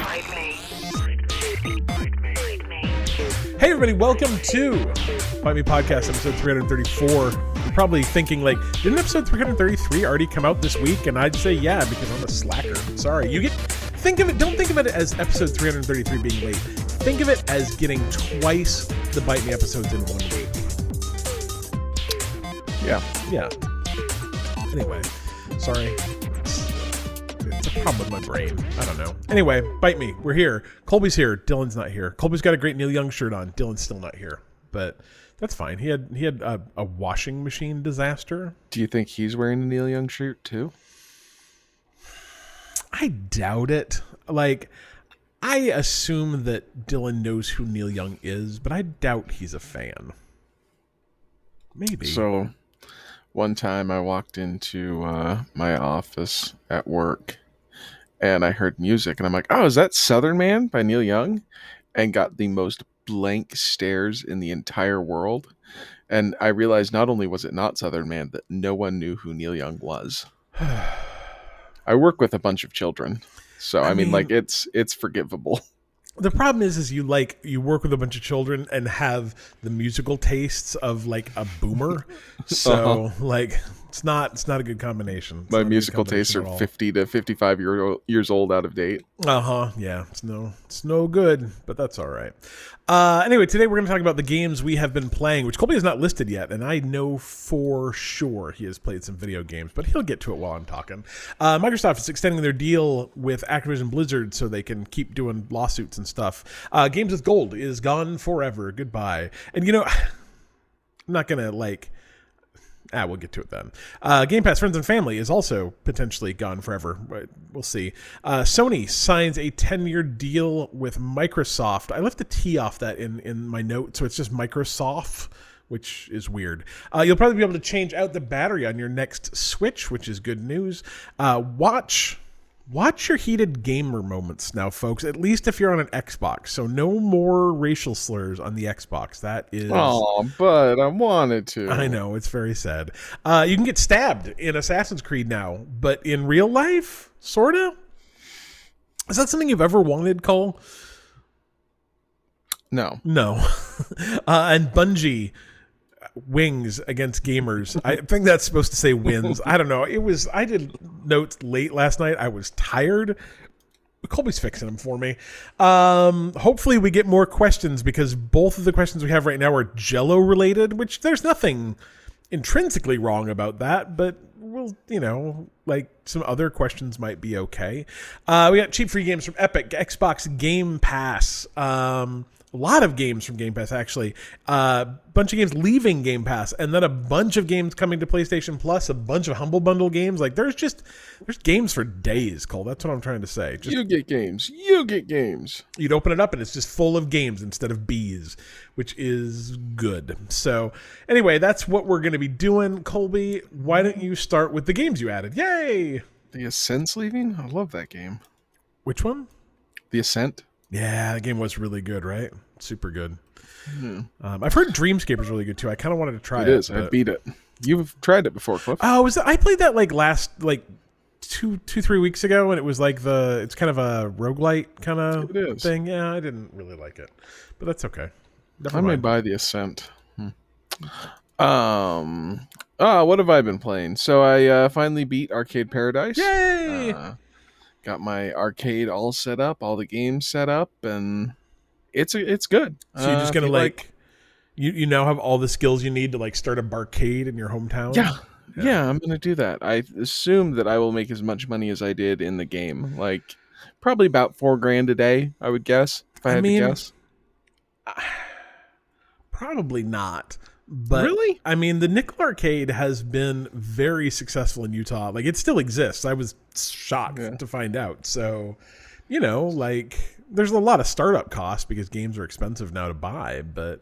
Hey everybody, welcome to Bite Me Podcast, episode 334. You're probably thinking, like, didn't episode 333 already come out this week? And I'd say yeah, because I'm a slacker. Sorry. Don't think of it as episode 333 being late. Think of it as getting twice the Bite Me episodes in 1 week. Yeah. Anyway, sorry. It's a problem with my brain. I don't know. Anyway, Bite Me. We're here. Colby's here. Dylan's not here. Colby's got a great Neil Young shirt on. Dylan's still not here. But that's fine. He had a washing machine disaster. Do you think he's wearing a Neil Young shirt too? I doubt it. Like, I assume that Dylan knows who Neil Young is, but I doubt he's a fan. Maybe. So, one time I walked into my office at work and I heard music and I'm like, oh, is that Southern Man by Neil Young? And got the most blank stares in the entire world. And I realized not only was it not Southern Man, that no one knew who Neil Young was. I work with a bunch of children. So, I mean, like, it's forgivable. The problem is you work with a bunch of children and have the musical tastes of like a boomer. So like it's not a good combination. My musical tastes are 50 to 55 years old, out of date. Yeah. It's no good, but that's all right. Anyway, today we're going to talk about the games we have been playing, which Colby has not listed yet, and I know for sure he has played some video games, but he'll get to it while I'm talking. Microsoft is extending their deal with Activision Blizzard so they can keep doing lawsuits and stuff. Games with Gold is gone forever. Goodbye. And I'm not going to we'll get to it then. Game Pass Friends and Family is also potentially gone forever. We'll see. Sony signs a 10-year deal with Microsoft. I left a T off that in my note, so it's just Microsoft, which is weird. You'll probably be able to change out the battery on your next Switch, which is good news. Watch your heated gamer moments now, folks, at least if you're on an Xbox. So no more racial slurs on the Xbox. That is... Oh, but I wanted to. I know, it's very sad. You can get stabbed in Assassin's Creed now, but in real life, sort of? Is that something you've ever wanted, Cole? No. And Bungie... wings against gamers. I think that's supposed to say wins. I don't know. I did notes late last night. I was tired. Colby's fixing them for me. Hopefully we get more questions because both of the questions we have right now are Jell-O related, which there's nothing intrinsically wrong about that, but we'll, some other questions might be okay. We got cheap free games from Epic, Xbox Game Pass. A lot of games from Game Pass, actually. Bunch of games leaving Game Pass, and then a bunch of games coming to PlayStation Plus, a bunch of Humble Bundle games. Like, there's games for days, Cole. That's what I'm trying to say. You get games. You'd open it up, and it's just full of games instead of bees, which is good. So, anyway, that's what we're going to be doing. Colby, why don't you start with the games you added? Yay! The Ascent's leaving? I love that game. Which one? The Ascent. Yeah, the game was really good, right? Super good. Mm. I've heard Dreamscape is really good too. I kind of wanted to try it. It is. I beat it. You've tried it before, Cliff. Oh, I played that last 2-3 weeks ago, and it was it's kind of a roguelite kind of thing. Yeah, I didn't really like it, but that's okay. I may buy the Ascent. What have I been playing? So I finally beat Arcade Paradise. Yay! Got my arcade all set up, all the games set up, and it's good. So you're just gonna you now have all the skills you need to start a barcade in your hometown? Yeah, I'm gonna do that. I assume that I will make as much money as I did in the game, probably about $4,000 a day, I would guess, if I had to guess. Probably not. But really? I mean, the Nickel Arcade has been very successful in Utah. It still exists. I was shocked to find out. So, there's a lot of startup costs because games are expensive now to buy. But,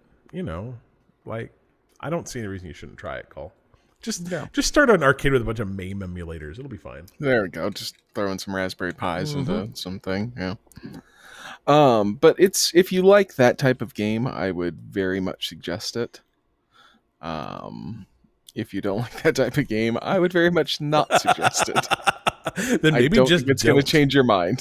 I don't see any reason you shouldn't try it, Cole. Just start an arcade with a bunch of MAME emulators. It'll be fine. There we go. Just throw in some Raspberry Pis into something. Yeah. But if you like that type of game, I would very much suggest it. if you don't like that type of game, I would very much not suggest it. Then I maybe don't just think it's going to change your mind.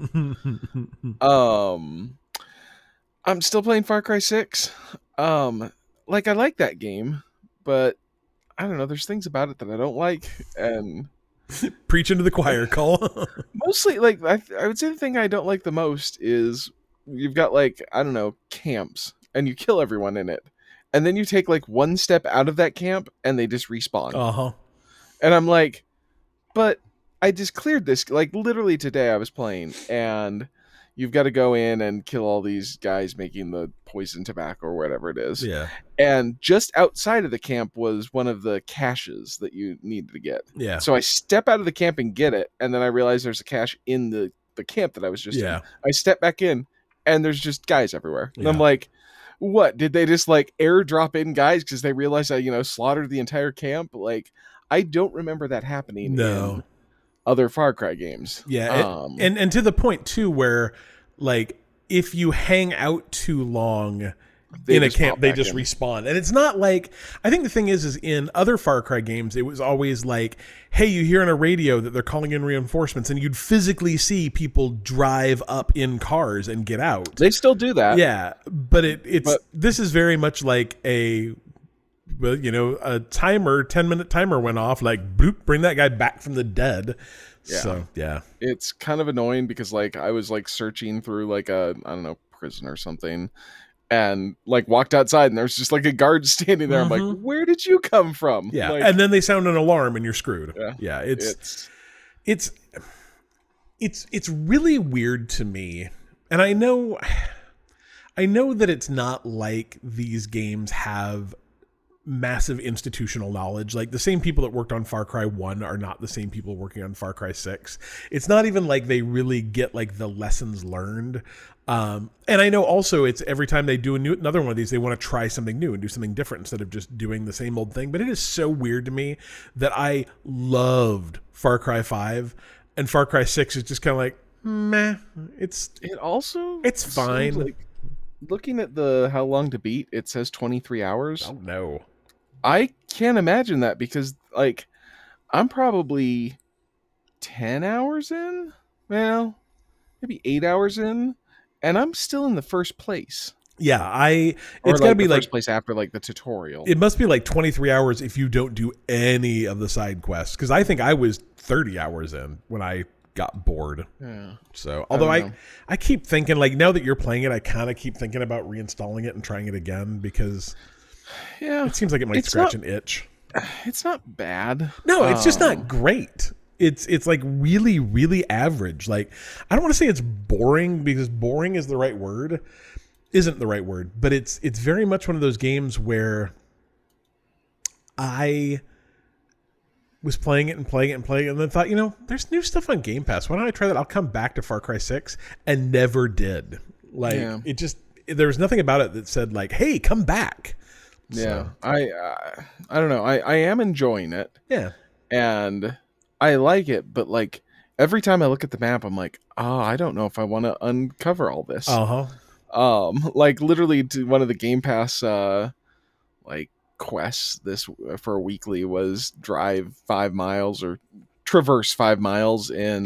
I'm still playing Far Cry 6. Like I like that game, but I don't know, there's things about it that I don't like, and Preaching to the choir, Cole. mostly like I would say the thing I don't like the most is you've got like, I don't know, camps and you kill everyone in it. And then you take like one step out of that camp and they just respawn. Uh-huh. And I'm like, but I just cleared this. Like literally today I was playing and you've got to go in and kill all these guys making the poison tobacco or whatever it is. Yeah. And just outside of the camp was one of the caches that you needed to get. Yeah. So I step out of the camp and get it. And then I realize there's a cache in the camp that I was just in. I step back in and there's just guys everywhere. And I'm like, what? Did they just like airdrop in guys because they realized I, slaughtered the entire camp? Like, I don't remember that happening in other Far Cry games. Yeah. And to the point too, where like if you hang out too long in a camp, they just respawn. And it's not like, I think the thing is in other Far Cry games, it was always like, hey, you hear on a radio that they're calling in reinforcements, and you'd physically see people drive up in cars and get out. They still do that. Yeah. But this is very much like a 10-minute timer went off, like, bloop, bring that guy back from the dead. Yeah. So, yeah. It's kind of annoying because, like, I was, like, searching through, like, prison or something, and, like, walked outside, and there's just, like, a guard standing there. I'm like, where did you come from? Yeah, like, and then they sound an alarm, and you're screwed. Yeah, it's really weird to me, and I know that it's not like these games have massive institutional knowledge. Like the same people that worked on Far Cry 1 are not the same people working on Far Cry 6. It's not even like they really get like the lessons learned. And I know also it's every time they do another one of these, they want to try something new and do something different instead of just doing the same old thing. But it is so weird to me that I loved Far Cry 5 and Far Cry 6 is just kind of like, meh. It's fine. Like, looking at the how long to beat, it says 23 hours. Oh no. I can't imagine that because, like, I'm probably 10 hours in? Well, maybe 8 hours in, and I'm still in the first place. Yeah, it's got to be like first place after like the tutorial. It must be like 23 hours if you don't do any of the side quests, because I think I was 30 hours in when I got bored. Yeah. So, although I keep thinking, like, now that you're playing it, I kind of keep thinking about reinstalling it and trying it again because it seems like it might scratch an itch. It's not bad. No, it's just not great. It's like really, really average. Like, I don't want to say it's boring because boring is the right word. Isn't the right word, but it's very much one of those games where I was playing it and then thought, there's new stuff on Game Pass. Why don't I try that? I'll come back to Far Cry 6 and never did. Like, there was nothing about it that said like, hey, come back. Yeah. So. I don't know. I am enjoying it. Yeah. And I like it, but like every time I look at the map, I'm like, I don't know if I want to uncover all this. Like literally to one of the Game Pass like quests for a weekly was drive 5 miles or traverse 5 miles in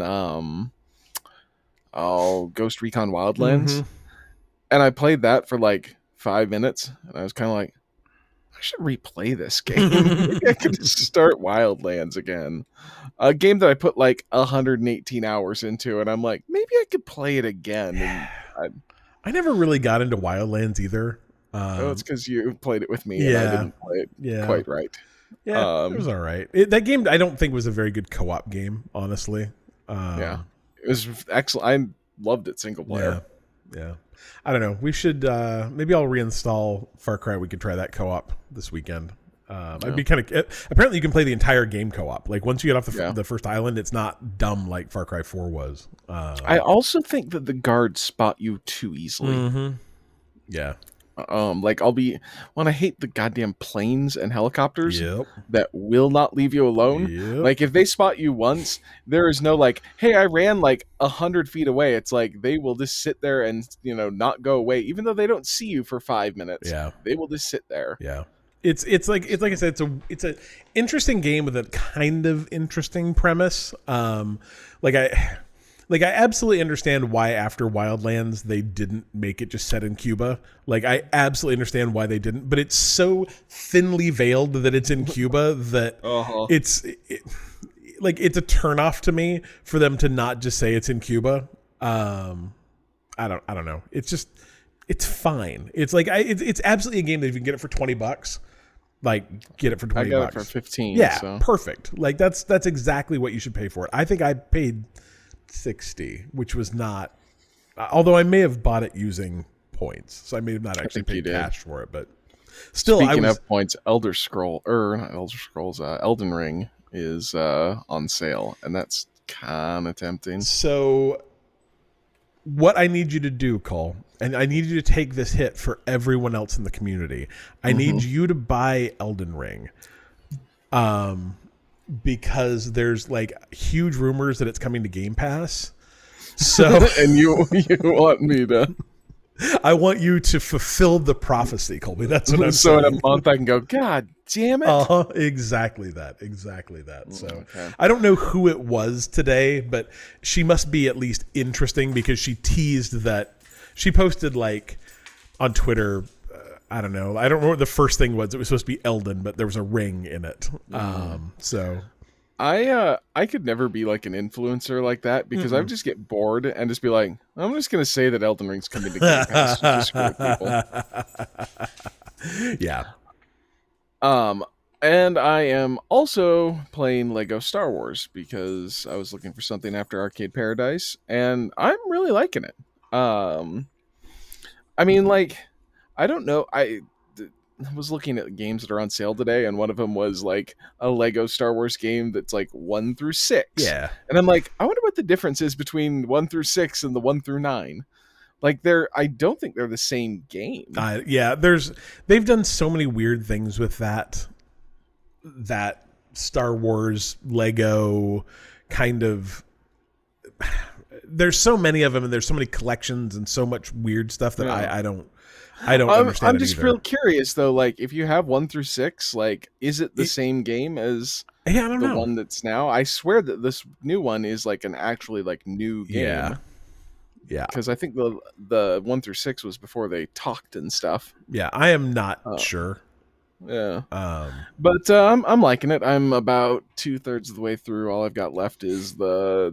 Ghost Recon Wildlands. And I played that for like 5 minutes and I was kind of like, I should replay this game. Maybe I could just start Wildlands again. A game that I put like 118 hours into and I'm like, maybe I could play it again. And I never really got into Wildlands either. It's because you played it with me and I didn't play it quite right. Yeah, it was all right. That game I don't think was a very good co-op game, honestly. It was excellent. I loved it single player. Yeah. I don't know. We should maybe I'll reinstall Far Cry. We could try that co-op this weekend. I'd be kind of. Apparently, you can play the entire game co-op. Like once you get off the first island, it's not dumb like Far Cry 4 was. I also think that the guards spot you too easily. Yeah. Like I hate the goddamn planes and helicopters that will not leave you alone. Like if they spot you once, there is no like, hey, I ran like 100 feet away. It's like they will just sit there and not go away, even though they don't see you for 5 minutes. Yeah, they will just sit there. Yeah, It's like I said, it's a interesting game with a kind of interesting premise. Like I absolutely understand why after Wildlands they didn't make it just set in Cuba. Like I absolutely understand why they didn't, but it's so thinly veiled that it's in Cuba that it's it's a turnoff to me for them to not just say it's in Cuba. I don't know. It's fine. It's like it's absolutely a game that if you can get it for $20, like get it for $20. I got it for 15. Yeah, so. perfect. Like that's exactly what you should pay for it. I think I paid 60, which was not. Although I may have bought it using points, so I may have not actually paid cash for it. But still, speaking of points, Elden Ring is on sale, and that's kind of tempting. So, what I need you to do, Cole, and I need you to take this hit for everyone else in the community. I need you to buy Elden Ring. Because there's like huge rumors that it's coming to Game Pass. So and you want me to I want you to fulfill the prophecy, Colby. That's what I'm so saying. in a month I can go, God damn it. Exactly that. So okay. I don't know who it was today, but she must be at least interesting because she teased that she posted like on Twitter. I don't know. I don't remember what the first thing was. It was supposed to be Elden, but there was a ring in it. So I could never be like an influencer like that because I would just get bored and just be like, I'm just going to say that Elden Ring's coming to Game Pass to screw with people. Yeah. And I am also playing Lego Star Wars because I was looking for something after Arcade Paradise, and I'm really liking it. I mean, like, I don't know. I was looking at games that are on sale today, and one of them was like a Lego Star Wars game that's like 1 through 6. Yeah. And I'm like, I wonder what the difference is between 1 through 6 and the 1 through 9. Like I don't think they're the same game. Yeah, they've done so many weird things with that Star Wars Lego kind of. There's so many of them, and there's so many collections and so much weird stuff that I don't understand. I'm just real curious though. Like, if you have 1 through 6, like, is it the same game as I don't know. One that's now? I swear that this new one is like an actually like new game. Yeah. Because I think the 1 through 6 was before they talked and stuff. Yeah, I am not sure. Yeah. But I'm liking it. I'm about 2/3 of the way through. All I've got left is the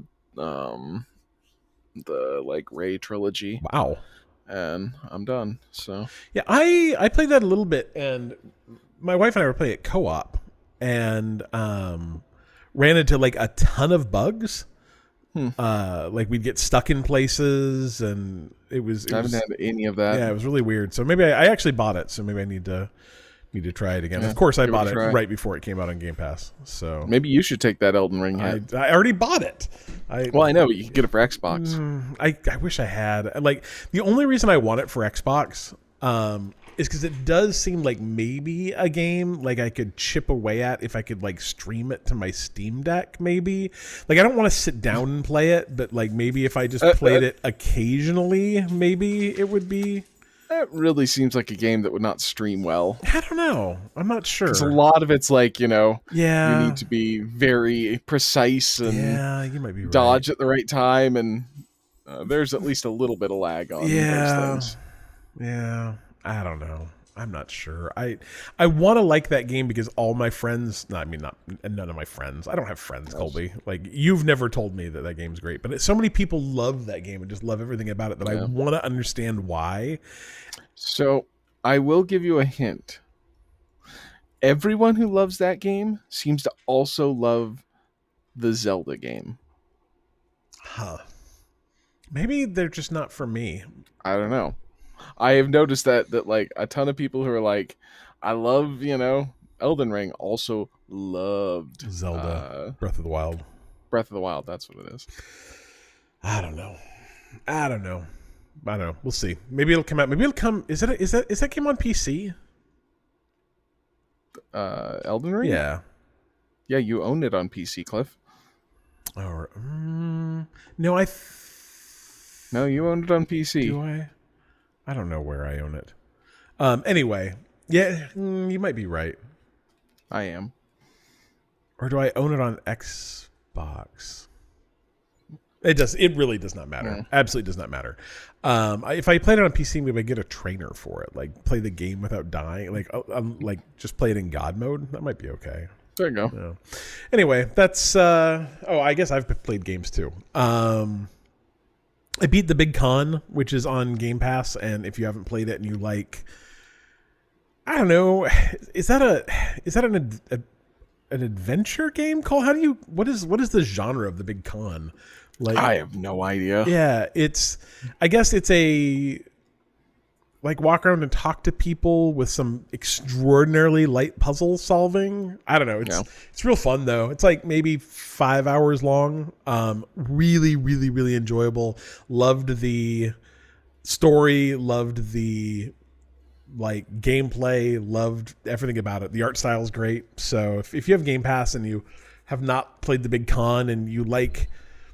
like Ray trilogy. Wow. And I'm done. So yeah, I played that a little bit, and my wife and I were playing it co-op, and ran into like a ton of bugs. Like we'd get stuck in places, and I haven't had any of that. Yeah, it was really weird. So maybe I actually bought it. So maybe I need to try it again. Yeah, of course, I bought it right before it came out on Game Pass. So maybe you should take that Elden Ring hit. I already bought it. I know, but you can get it for Xbox. I wish I had. Like, the only reason I want it for Xbox is because it does seem like maybe a game like I could chip away at if I could like stream it to my Steam Deck. Maybe like I don't want to sit down and play it, but like maybe if I just played it occasionally, maybe it would be. That really seems like a game that would not stream well. I don't know. I'm not sure. Because a lot of it's like, you you need to be very precise and you might be dodge at the right time, and there's at least a little bit of lag on those things. Yeah, I don't know. I'm not sure. I want to like that game because all my friends, none of my friends. I don't have friends, Colby. Like, you've never told me that game's great, but so many people love that game and just love everything about it that I want to understand why. So I will give you a hint. Everyone who loves that game seems to also love the Zelda game. Huh. Maybe they're just not for me. I don't know. I have noticed that like a ton of people who are like, I love, Elden Ring, also loved Zelda, Breath of the Wild. Breath of the Wild, that's what it is. I don't know. We'll see. Maybe it'll come out. Maybe it'll come. Is that game on PC? Elden Ring? Yeah. Yeah, you own it on PC, Cliff. Or no, No, you own it on PC. Do I? I don't know where I own it. Anyway, Yeah, you might be right. I am. Or do I own it on Xbox? It really does not matter. Absolutely does not matter. If I played it on PC, maybe I get a trainer for it. Like play the game without dying. Like just play it in God mode. That might be okay. There you go. Yeah. Anyway, that's I guess I've played games too. I beat The Big Con, which is on Game Pass, and if you haven't played it and you like, I don't know, is that an adventure game called? What is the genre of The Big Con? Like, I have no idea. Yeah, I guess it's a like walk around and talk to people with some extraordinarily light puzzle solving. I don't know. It's real fun though. It's like maybe 5 hours long. Really, really, really enjoyable. Loved the story. Loved the like gameplay. Loved everything about it. The art style is great. So if you have Game Pass and you have not played The Big Con and you like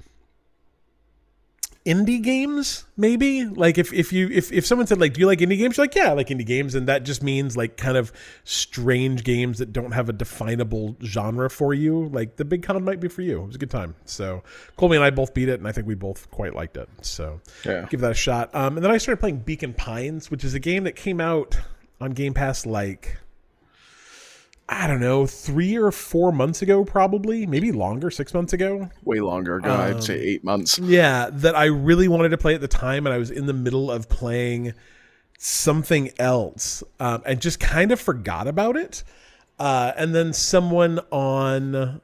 indie games, maybe like if someone said like, do you like indie games? You're like, yeah, I like indie games, and that just means like kind of strange games that don't have a definable genre for you. Like The Big Con might be for you. It was a good time. So Colby and I both beat it, and I think we both quite liked it. So yeah, give that a shot. And then I started playing Beacon Pines, which is a game that came out on Game Pass like, I don't know, 3 or 4 months ago, probably, maybe longer, 6 months ago. Way longer ago. I'd say 8 months. Yeah, that I really wanted to play at the time, and I was in the middle of playing something else, and just kind of forgot about it. And then someone on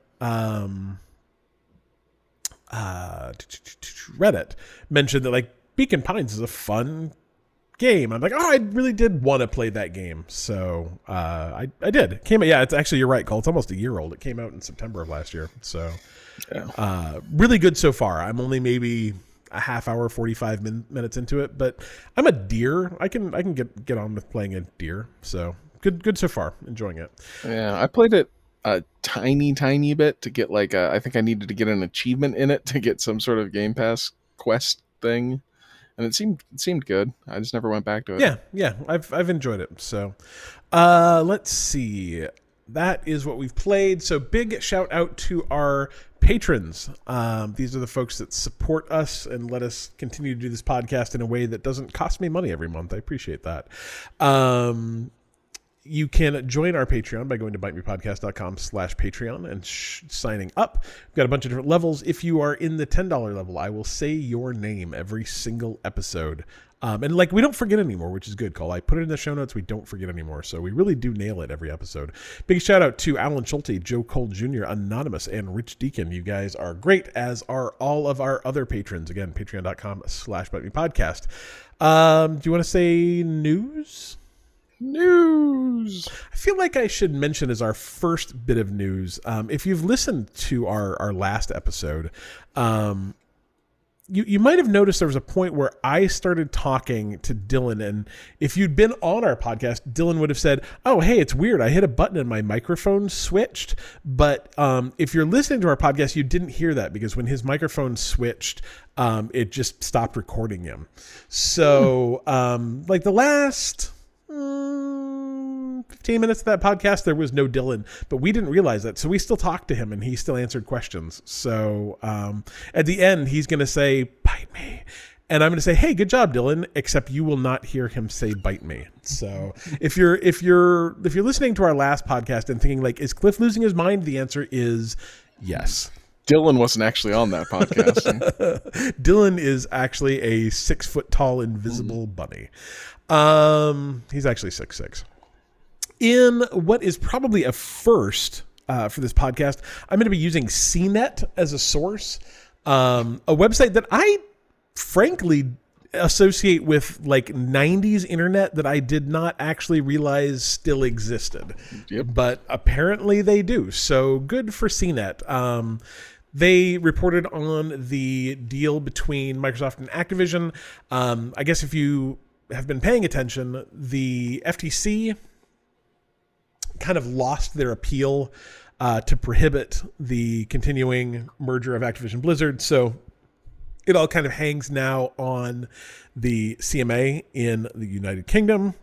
Reddit mentioned that like Beacon Pines is a fun game. I'm like, I really did want to play that game. So I did. It came out, yeah, it's actually, you're right, Cole. It's almost a year old. It came out in September of last year. So really good so far. I'm only maybe a half hour, 45 minutes into it, but I'm a deer. I can get on with playing a deer. So good so far. Enjoying it. Yeah, I played it a tiny bit to get like I think I needed to get an achievement in it to get some sort of Game Pass quest thing. And it seemed good. I just never went back to it. Yeah, I've enjoyed it. So, let's see. That is what we've played. So big shout out to our patrons. These are the folks that support us and let us continue to do this podcast in a way that doesn't cost me money every month. I appreciate that. You can join our Patreon by going to bitemepodcast.com/Patreon and signing up. We've got a bunch of different levels. If you are in the $10 level, I will say your name every single episode. And like, we don't forget anymore, which is good, Cole. I put it in the show notes. We don't forget anymore. So we really do nail it every episode. Big shout out to Alan Schulte, Joe Cole Jr., Anonymous, and Rich Deacon. You guys are great, as are all of our other patrons. Again, patreon.com/bitemepodcast. Do you want to say news? I feel like I should mention as our first bit of news, if you've listened to our last episode, you might have noticed there was a point where I started talking to Dylan, and if you'd been on our podcast, Dylan would have said, oh, hey, it's weird. I hit a button and my microphone switched. But if you're listening to our podcast, you didn't hear that, because when his microphone switched, it just stopped recording him. So like the last 15 minutes of that podcast, there was no Dylan, but we didn't realize that. So we still talked to him, and he still answered questions. So at the end, he's going to say, bite me. And I'm going to say, hey, good job, Dylan, except you will not hear him say bite me. So if you're listening to our last podcast and thinking like, is Cliff losing his mind? The answer is yes. Dylan wasn't actually on that podcast. Dylan is actually a 6 foot tall invisible bunny. He's actually 6'6". In what is probably a first for this podcast, I'm going to be using CNET as a source, a website that I frankly associate with like 90s internet that I did not actually realize still existed. Yep. But apparently they do. So good for CNET. They reported on the deal between Microsoft and Activision. I guess if you have been paying attention, the FTC kind of lost their appeal to prohibit the continuing merger of Activision Blizzard. So it all kind of hangs now on the CMA in the United Kingdom.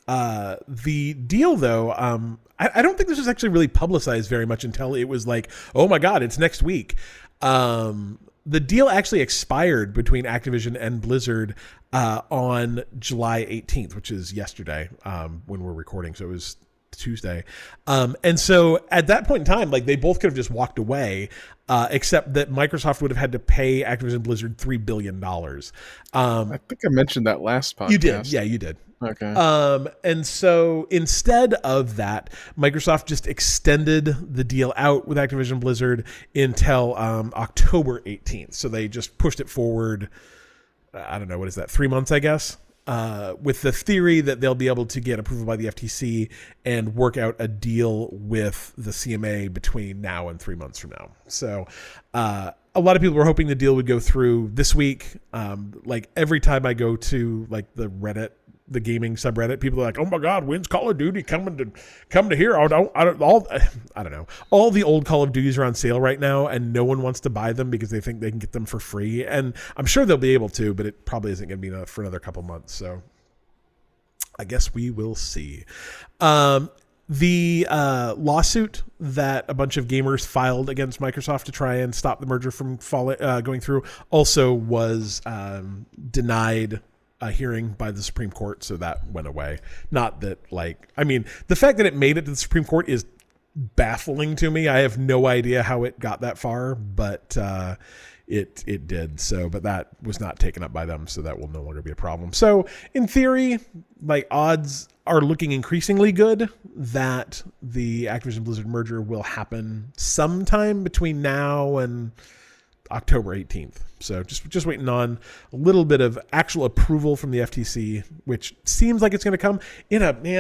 The deal, though, I don't think this was actually really publicized very much until it was like, oh my God, it's next week. The deal actually expired between Activision and Blizzard on July 18th, which is yesterday when we're recording. So it was Tuesday. And so at that point in time, like they both could have just walked away, except that Microsoft would have had to pay Activision Blizzard $3 billion. I think I mentioned that last podcast. You did. Yeah, you did. Okay. And so instead of that, Microsoft just extended the deal out with Activision Blizzard until October 18th. So they just pushed it forward. I don't know, what is that? 3 months, I guess. With the theory that they'll be able to get approval by the FTC and work out a deal with the CMA between now and 3 months from now. So a lot of people were hoping the deal would go through this week. Like every time I go to like the Reddit, the gaming subreddit, people are like, "Oh my God, when's Call of Duty coming to here?" I don't know. All the old Call of Duties are on sale right now, and no one wants to buy them because they think they can get them for free. And I'm sure they'll be able to, but it probably isn't going to be enough for another couple months. So I guess we will see. The lawsuit that a bunch of gamers filed against Microsoft to try and stop the merger from going through also was denied a hearing by the Supreme Court, so that went away. Not that, like, I mean, the fact that it made it to the Supreme Court is baffling to me. I have no idea how it got that far, but it did. So, but that was not taken up by them, so that will no longer be a problem. So, in theory, like, odds are looking increasingly good that the Activision Blizzard merger will happen sometime between now and October 18th. So just waiting on a little bit of actual approval from the FTC, which seems like it's going to come in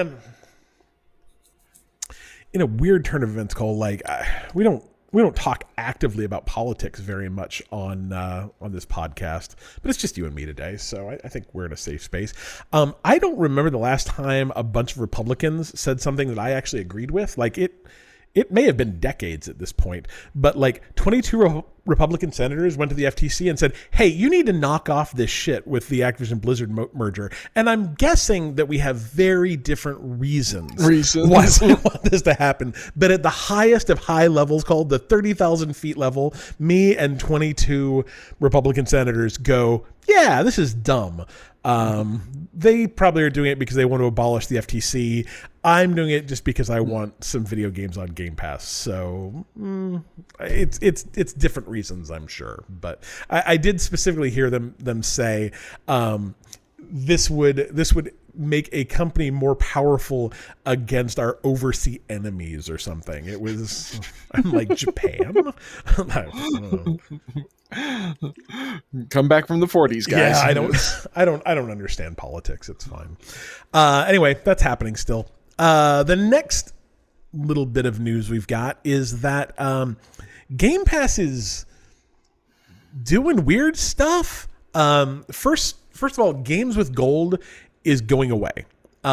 a weird turn of events, Cole. Like we don't talk actively about politics very much on this podcast, but it's just you and me today, so I think we're in a safe space. I don't remember the last time a bunch of Republicans said something that I actually agreed with. Like it may have been decades at this point, but like 22 Republican senators went to the FTC and said, "Hey, you need to knock off this shit with the Activision Blizzard merger." And I'm guessing that we have very different reasons why we want this to happen. But at the highest of high levels, called the 30,000 feet level, me and 22 Republican senators go, "Yeah, this is dumb." They probably are doing it because they want to abolish the FTC. I'm doing it just because I want some video games on Game Pass. So it's different reasons, I'm sure. But I did specifically hear them say this would make a company more powerful against our overseas enemies or something. It was, I'm like, Japan? Come back from the 40s, guys. Yeah, I don't understand politics. It's fine. Anyway, that's happening still. The next little bit of news we've got is that Game Pass is doing weird stuff. First of all, Games with Gold is going away.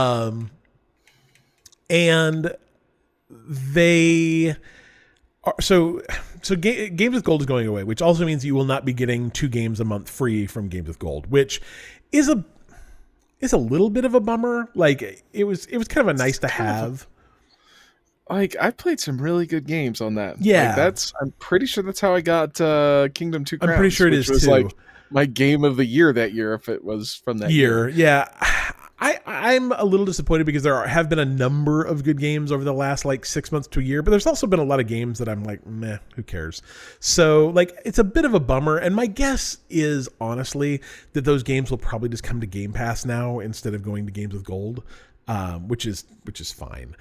And they are, so Games with Gold is going away, which also means you will not be getting 2 games a month free from Games with Gold, which is a little bit of a bummer. Like it was kind of a nice to have. Like I played some really good games on that. Yeah, like I'm pretty sure that's how I got Kingdom 2 Crowns. I'm pretty sure it is was too. Like my game of the year that year, if it was from that year. Yeah. I'm a little disappointed because there have been a number of good games over the last like 6 months to a year, but there's also been a lot of games that I'm like, meh, who cares? So like, it's a bit of a bummer. And my guess is honestly that those games will probably just come to Game Pass now instead of going to Games with Gold, which is fine.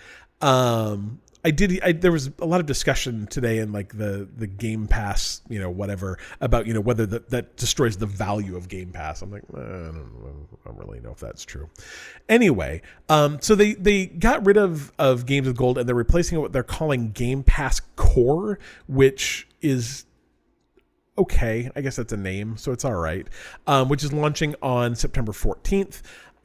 There was a lot of discussion today in like the Game Pass, whatever, about, whether that destroys the value of Game Pass. I'm like, I don't really know if that's true. Anyway, so they got rid of Games with Gold and they're replacing it with what they're calling Game Pass Core, which is okay. I guess that's a name, so it's all right. Which is launching on September 14th.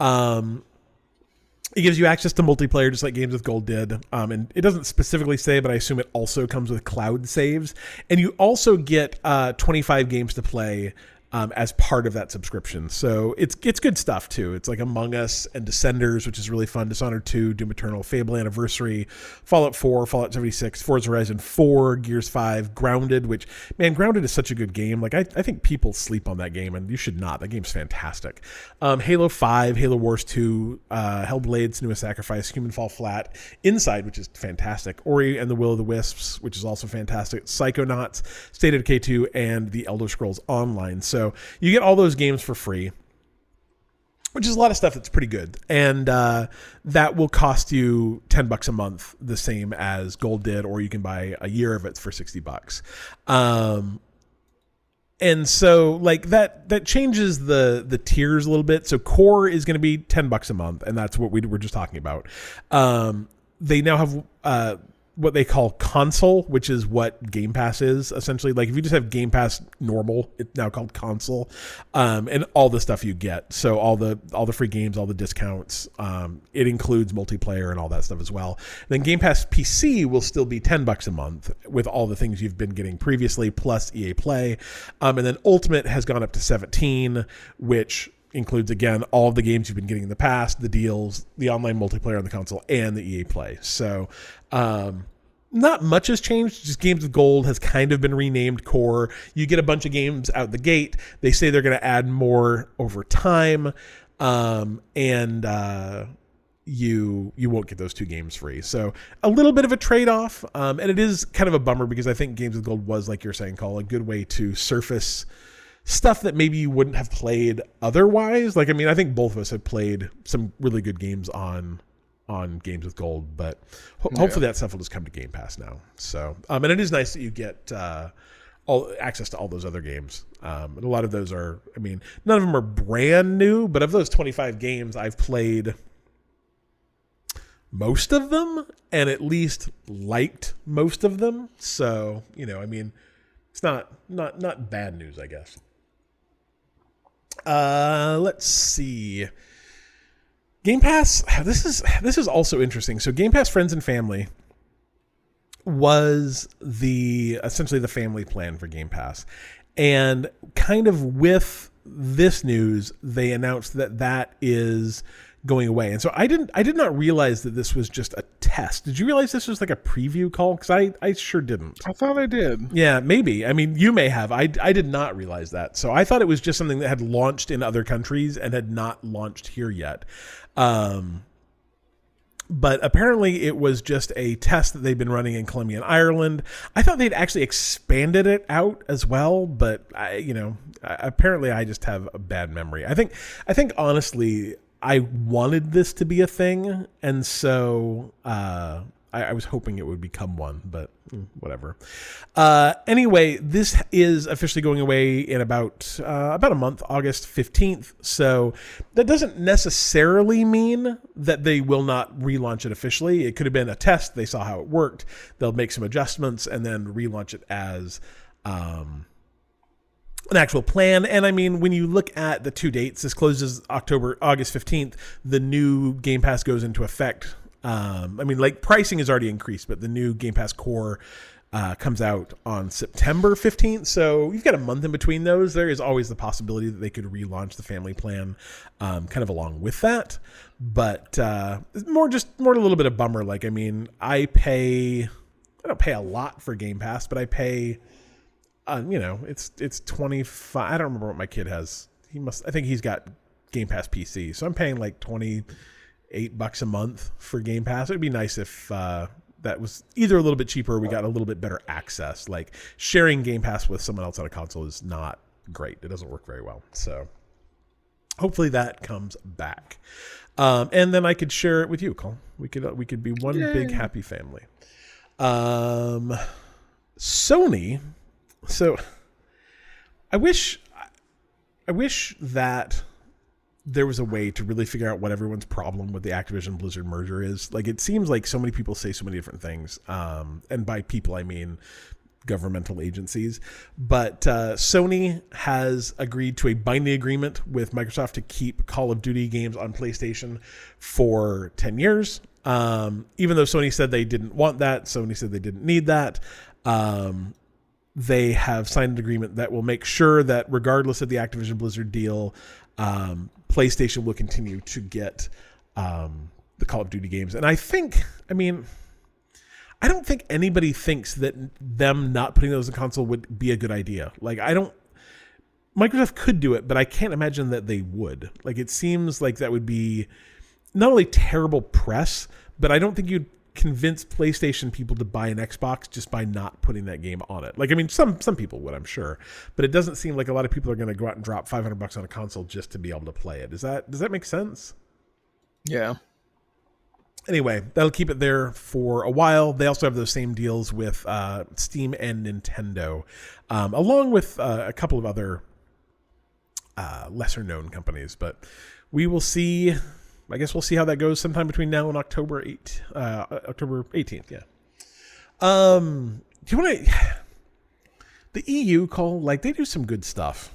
It gives you access to multiplayer just like Games with Gold did. And it doesn't specifically say, but I assume it also comes with cloud saves. And you also get 25 games to play as part of that subscription. So it's good stuff too. It's like Among Us and Descenders, which is really fun. Dishonored 2, Doom Eternal, Fable Anniversary, Fallout 4, Fallout 76, Forza Horizon 4, Gears 5, Grounded, which, man, Grounded is such a good game. Like I think people sleep on that game, and you should not. That game's fantastic. Halo 5, Halo Wars 2, Hellblade, Senua's Sacrifice, Human Fall Flat, Inside, which is fantastic, Ori and the Will of the Wisps, which is also fantastic, Psychonauts, State of Decay 2, and The Elder Scrolls Online. So you get all those games for free, which is a lot of stuff that's pretty good. And that will cost you $10 a month, the same as Gold did, or you can buy a year of it for $60. And so like that changes the tiers a little bit. So Core is going to be $10 a month, and that's what we were just talking about. They now have what they call console, which is what Game Pass is essentially. Like if you just have Game Pass normal, it's now called console, and all the stuff you get. So all the free games, all the discounts. It includes multiplayer and all that stuff as well. And then Game Pass PC will still be $10 a month with all the things you've been getting previously, plus EA Play. And then Ultimate has gone up to $17, which includes, again, all of the games you've been getting in the past, the deals, the online multiplayer on the console, and the EA Play. So not much has changed. Just Games with Gold has kind of been renamed Core. You get a bunch of games out the gate. They say they're going to add more over time, and you won't get those 2 games free. So a little bit of a trade-off, and it is kind of a bummer because I think Games with Gold was, like you're saying, Cole, a good way to surface stuff that maybe you wouldn't have played otherwise. Like, I mean, I think both of us have played some really good games on Games with Gold, but hopefully that stuff will just come to Game Pass now. So, and it is nice that you get all access to all those other games. And a lot of those are, I mean, none of them are brand new, but of those 25 games, I've played most of them and at least liked most of them. So, you know, I mean, it's not bad news, I guess. Let's see. Game Pass, this is also interesting. So Game Pass Friends and Family was essentially the family plan for Game Pass. And kind of with this news, they announced that is going away. And so I did not realize that this was just a test. Did you realize this was like a preview call? Because I sure didn't. I thought I did. Yeah, maybe. I mean, you may have. I did not realize that. So I thought it was just something that had launched in other countries and had not launched here yet. But apparently it was just a test that they've been running in Colombia and Ireland. I thought they'd actually expanded it out as well, but apparently I just have a bad memory. I think honestly, I wanted this to be a thing, and so I was hoping it would become one, but whatever. Anyway, this is officially going away in about a month, August 15th. So that doesn't necessarily mean that they will not relaunch it officially. It could have been a test. They saw how it worked. They'll make some adjustments and then relaunch it as an actual plan. And I mean, when you look at the 2 dates, this closes August 15th. The new Game Pass goes into effect. I mean, like, pricing is already increased, but the new Game Pass Core comes out on September 15th. So you've got a month in between those. There is always the possibility that they could relaunch the family plan kind of along with that. But more a little bit of bummer. Like, I mean, I don't pay a lot for Game Pass, but I pay, it's 25. I don't remember what my kid has. I think he's got Game Pass PC. So I'm paying like $28 a month for Game Pass. It'd be nice if that was either a little bit cheaper or we got a little bit better access. Like, sharing Game Pass with someone else on a console is not great. It doesn't work very well. So hopefully that comes back. And then I could share it with you, Cole. We could be one big happy family. Sony. So I wish that there was a way to really figure out what everyone's problem with the Activision Blizzard merger is. Like, it seems like so many people say so many different things. And by people, I mean governmental agencies. But Sony has agreed to a binding agreement with Microsoft to keep Call of Duty games on PlayStation for 10 years. Even though Sony said they didn't want that, Sony said they didn't need that. they have signed an agreement that will make sure that regardless of the Activision Blizzard deal, PlayStation will continue to get the Call of Duty games. And I don't think anybody thinks that them not putting those in console would be a good idea. Like, Microsoft could do it, but I can't imagine that they would. Like, it seems like that would be not only terrible press, but I don't think you'd convince PlayStation people to buy an Xbox just by not putting that game on it. Like, I mean, some people would, I'm sure, but it doesn't seem like a lot of people are going to go out and drop $500 on a console just to be able to play it. Does that make sense? Yeah. Anyway, that'll keep it there for a while. They also have those same deals with Steam and Nintendo, along with a couple of other lesser-known companies. But we will see. I guess we'll see how that goes sometime between now and October 18th. Yeah. Do you want to? The EU, Cole, like, they do some good stuff,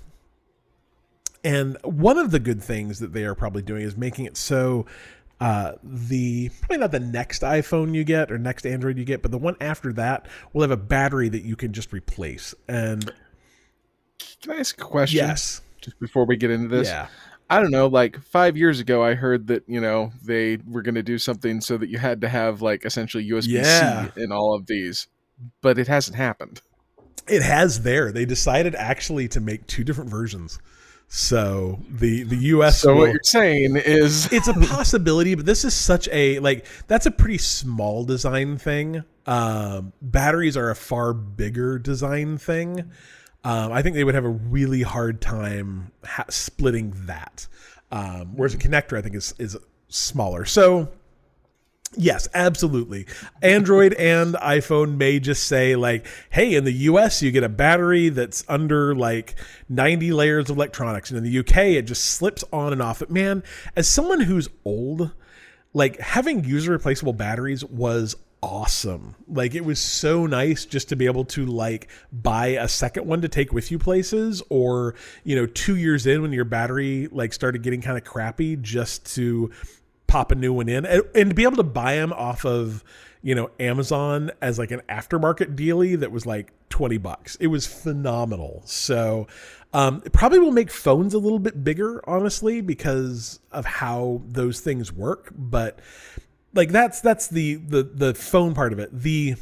and one of the good things that they are probably doing is making it so. Probably not the next iPhone you get or next Android you get, but the one after that will have a battery that you can just replace. And can I ask a question? Yes. Just before we get into this. Yeah. I don't know, like 5 years ago, I heard that, they were going to do something so that you had to have like essentially USB-C in all of these, but it hasn't happened. It has there. They decided actually to make two different versions. So the US. So what you're saying is it's a possibility, but this is such a that's a pretty small design thing. Batteries are a far bigger design thing. I think they would have a really hard time splitting that. Whereas a connector, I think, is smaller. So yes, absolutely. Android and iPhone may just say like, hey, in the US, you get a battery that's under like 90 layers of electronics. And in the UK, it just slips on and off. But man, as someone who's old, like having user replaceable batteries was awesome. Like, it was so nice just to be able to like buy a second one to take with you places, or 2 years in when your battery like started getting kind of crappy, just to pop a new one in and to be able to buy them off of Amazon as like an aftermarket dealie that was like $20. It was phenomenal. So it probably will make phones a little bit bigger, honestly, because of how those things work. But like that's the phone part of it. The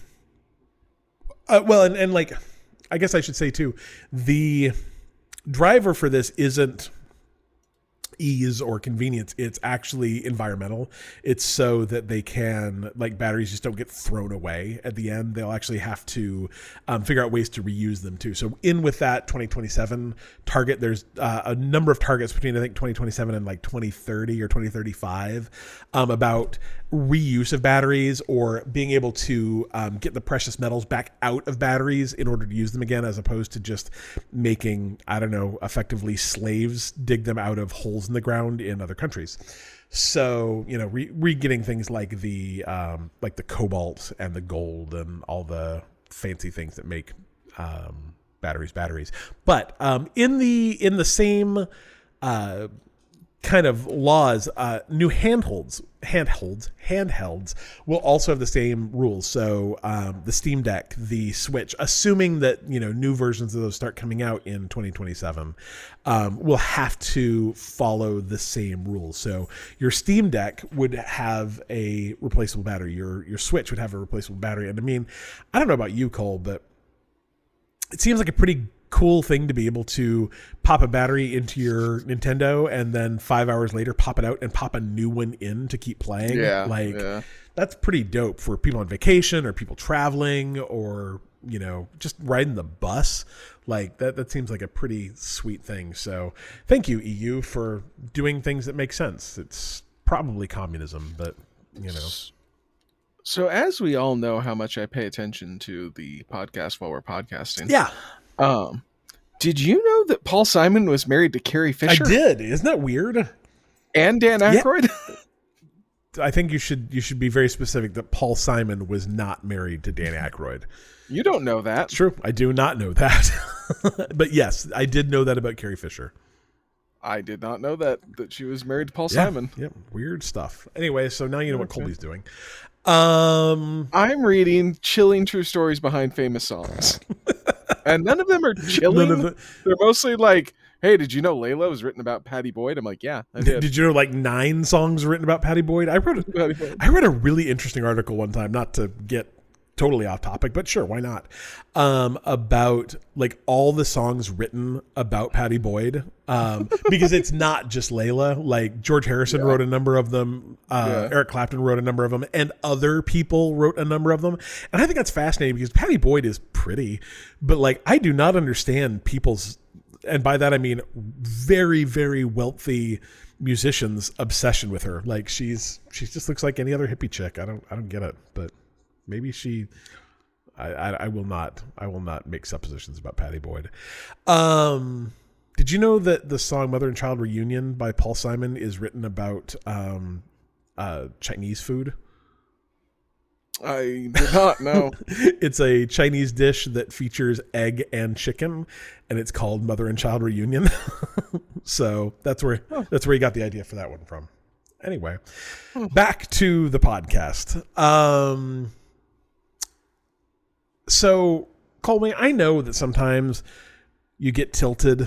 and like I guess I should say too, the driver for this isn't ease or convenience. It's actually environmental. It's so that they can, like, batteries just don't get thrown away at the end. They'll actually have to figure out ways to reuse them too. So in with that 2027 target, there's a number of targets between, I think, 2027 and like 2030 or 2035 about reuse of batteries, or being able to get the precious metals back out of batteries in order to use them again, as opposed to just making, I don't know, effectively slaves dig them out of holes in the ground in other countries. So, re-getting things like the cobalt and the gold and all the fancy things that make batteries. But in the same kind of laws, new handhelds will also have the same rules. So the Steam Deck, the Switch, assuming that new versions of those start coming out in 2027, will have to follow the same rules. So your Steam Deck would have a replaceable battery. Your Switch would have a replaceable battery. And I mean, I don't know about you, Cole, but it seems like a pretty cool thing to be able to pop a battery into your Nintendo and then 5 hours later pop it out and pop a new one in to keep playing. Yeah. That's pretty dope for people on vacation or people traveling, or just riding the bus. Like that seems like a pretty sweet thing. So thank you, EU, for doing things that make sense. It's probably communism, but So as we all know how much I pay attention to the podcast while we're podcasting. Yeah. Did you know that Paul Simon was married to Carrie Fisher? I did. Isn't that weird? And Dan Aykroyd? Yeah. I think you should be very specific that Paul Simon was not married to Dan Aykroyd. You don't know that. It's true. I do not know that. But yes, I did know that about Carrie Fisher. I did not know that she was married to Paul Simon. Yep. Weird stuff. Anyway, so now you know what Colby's doing. I'm reading Chilling True Stories Behind Famous Songs. And none of them are chilling. None of They're mostly like, hey, did you know Layla was written about Patty Boyd? I'm like, yeah, I did. Did you know like 9 songs written about Patty Boyd? I read a really interesting article one time, not to get totally off topic, but sure, why not? About like all the songs written about Patty Boyd, because it's not just Layla. Like George Harrison wrote a number of them, Eric Clapton wrote a number of them, and other people wrote a number of them. And I think that's fascinating because Patty Boyd is pretty, but like I do not understand people's, and by that I mean very, very wealthy musicians' obsession with her. Like she just looks like any other hippie chick. I don't get it, but maybe I will not make suppositions about Patty Boyd. Did you know that the song Mother and Child Reunion by Paul Simon is written about Chinese food? I did not know. It's a Chinese dish that features egg and chicken, and it's called Mother and Child Reunion. So that's where he got the idea for that one from. Anyway, back to the podcast. So, Colby, I know that sometimes you get tilted.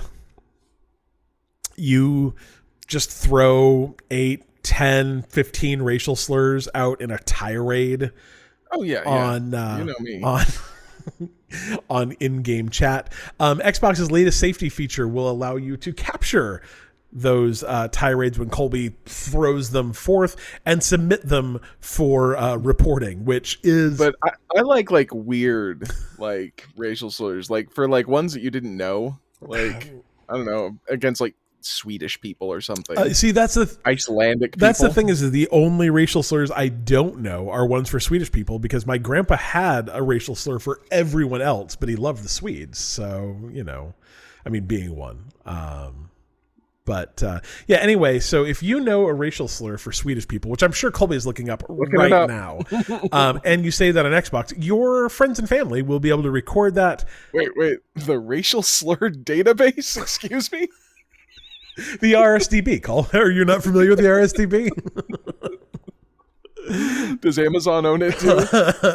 You just throw 8, 10, 15 racial slurs out in a tirade. Oh, yeah. On, you know me. On in-game chat. Xbox's latest safety feature will allow you to capture those tirades when Colby throws them forth and submit them for reporting, which is... But I like weird like racial slurs, like for like ones that you didn't know, like I don't know, against like Swedish people or something. See, that's the Icelandic people. That's the thing is the only racial slurs I don't know are ones for Swedish people, because my grandpa had a racial slur for everyone else, but he loved the Swedes. So, you know, I mean, being one. But anyway, so if you know a racial slur for Swedish people, which I'm sure Colby is looking up right now, and you say that on Xbox, your friends and family will be able to record that. Wait, the racial slur database? Excuse me? The RSDB, Cole. Are you not familiar with the RSDB? Does Amazon own it too?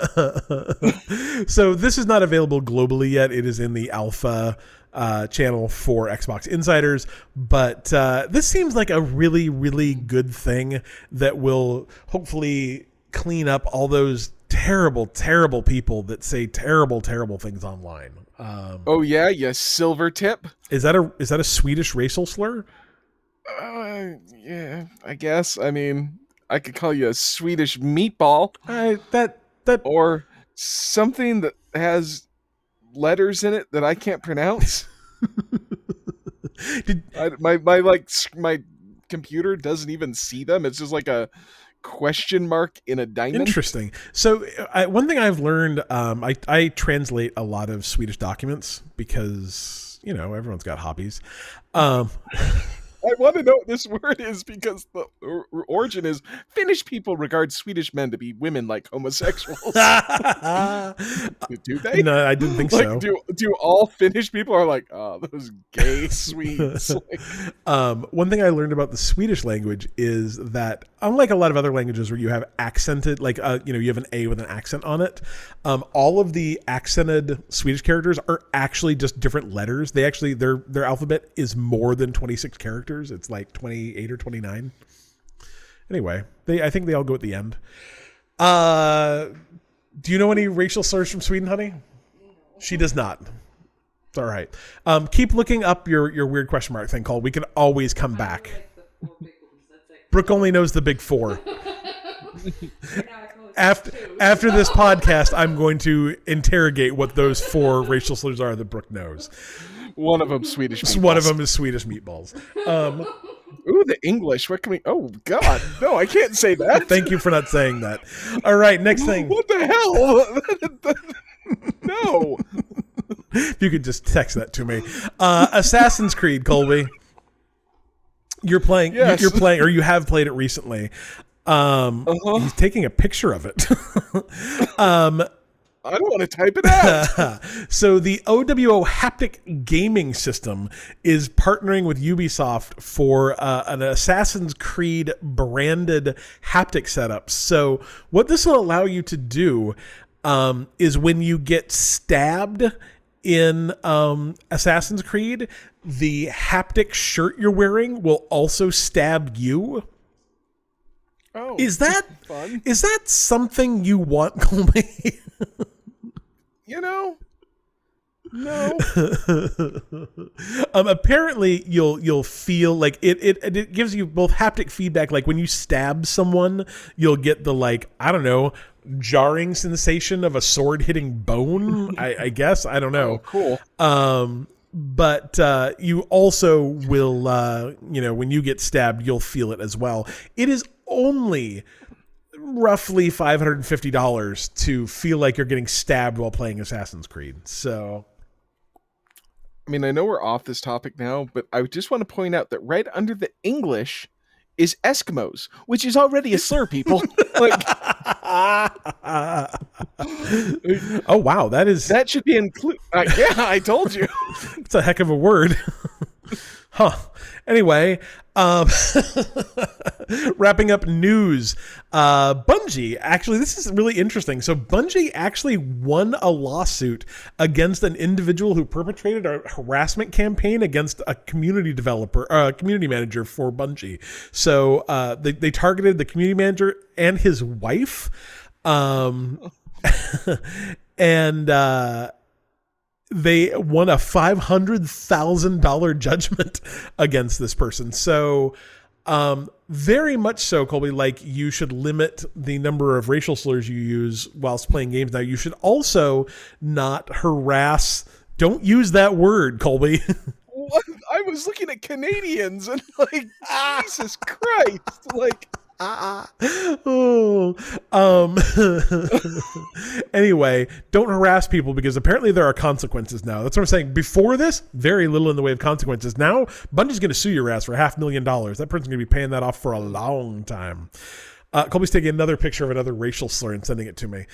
So this is not available globally yet. It is in the alpha channel for Xbox Insiders, but this seems like a really, really good thing that will hopefully clean up all those terrible, terrible people that say terrible, terrible things online. Oh yeah, yes, silver tip. Is that a Swedish racial slur? Yeah, I guess. I mean, I could call you a Swedish meatball. That or something that has letters in it that I can't pronounce. My computer doesn't even see them. It's just like a question mark in a diamond. Interesting. So one thing I've learned, I translate a lot of Swedish documents because, you know, everyone's got hobbies. I want to know what this word is because the origin is Finnish people regard Swedish men to be women like homosexuals. Do they? No, I didn't think so. Do all Finnish people are like, oh, those gay Swedes? One thing I learned about the Swedish language is that unlike a lot of other languages where you have accented, like, you have an A with an accent on it, all of the accented Swedish characters are actually just different letters. They actually, their alphabet is more than 26 characters. It's like 28 or 29. Anyway, I think they all go at the end. Do you know any racial slurs from Sweden, honey? She does not. It's all right. Keep looking up your weird question mark thing, Cole. We can always come back. Brooke only knows the big 4. After this podcast, I'm going to interrogate what those 4 racial slurs are that Brooke knows. One of them Swedish meatballs. One of them is Swedish meatballs. Ooh, the English. What can we... Oh, God. No, I can't say that. Thank you for not saying that. All right, next thing. What the hell? No. If you could just text that to me. Assassin's Creed, Colby. You're playing, yes. You're playing, or you have played it recently. He's taking a picture of it. I don't want to type it out. So the OWO Haptic Gaming System is partnering with Ubisoft for an Assassin's Creed branded haptic setup. So what this will allow you to do is when you get stabbed in Assassin's Creed, the haptic shirt you're wearing will also stab you. Oh, Is that fun? Is that something you want, Colby? No. Apparently, you'll feel like it gives you both haptic feedback. Like when you stab someone, you'll get the, like, I don't know, jarring sensation of a sword hitting bone. I guess, I don't know. Oh, cool. But you also will, when you get stabbed, you'll feel it as well. It is only roughly $550 to feel like you're getting stabbed while playing Assassin's Creed. So, I mean, I know we're off this topic now, but I just want to point out that right under the English is Eskimos, which is already a slur, people. Like, oh wow, that should be included. Yeah, I told you. it's a heck of a word. Huh. Anyway, wrapping up news. Bungie, actually, this is really interesting. So Bungie actually won a lawsuit against an individual who perpetrated a harassment campaign against a community community manager for Bungie. So they targeted the community manager and his wife. And they won a $500,000 judgment against this person. So, very much so, Colby, like, you should limit the number of racial slurs you use whilst playing games. Now, you should also not harass. Don't use that word, Colby. What? I was looking at Canadians and like, Jesus Christ, like. Anyway, don't harass people because apparently there are consequences now. That's what I'm saying. Before this, very little in the way of consequences. Now, Bungie's going to sue your ass for $500,000. That person's going to be paying that off for a long time. Colby's taking another picture of another racial slur and sending it to me.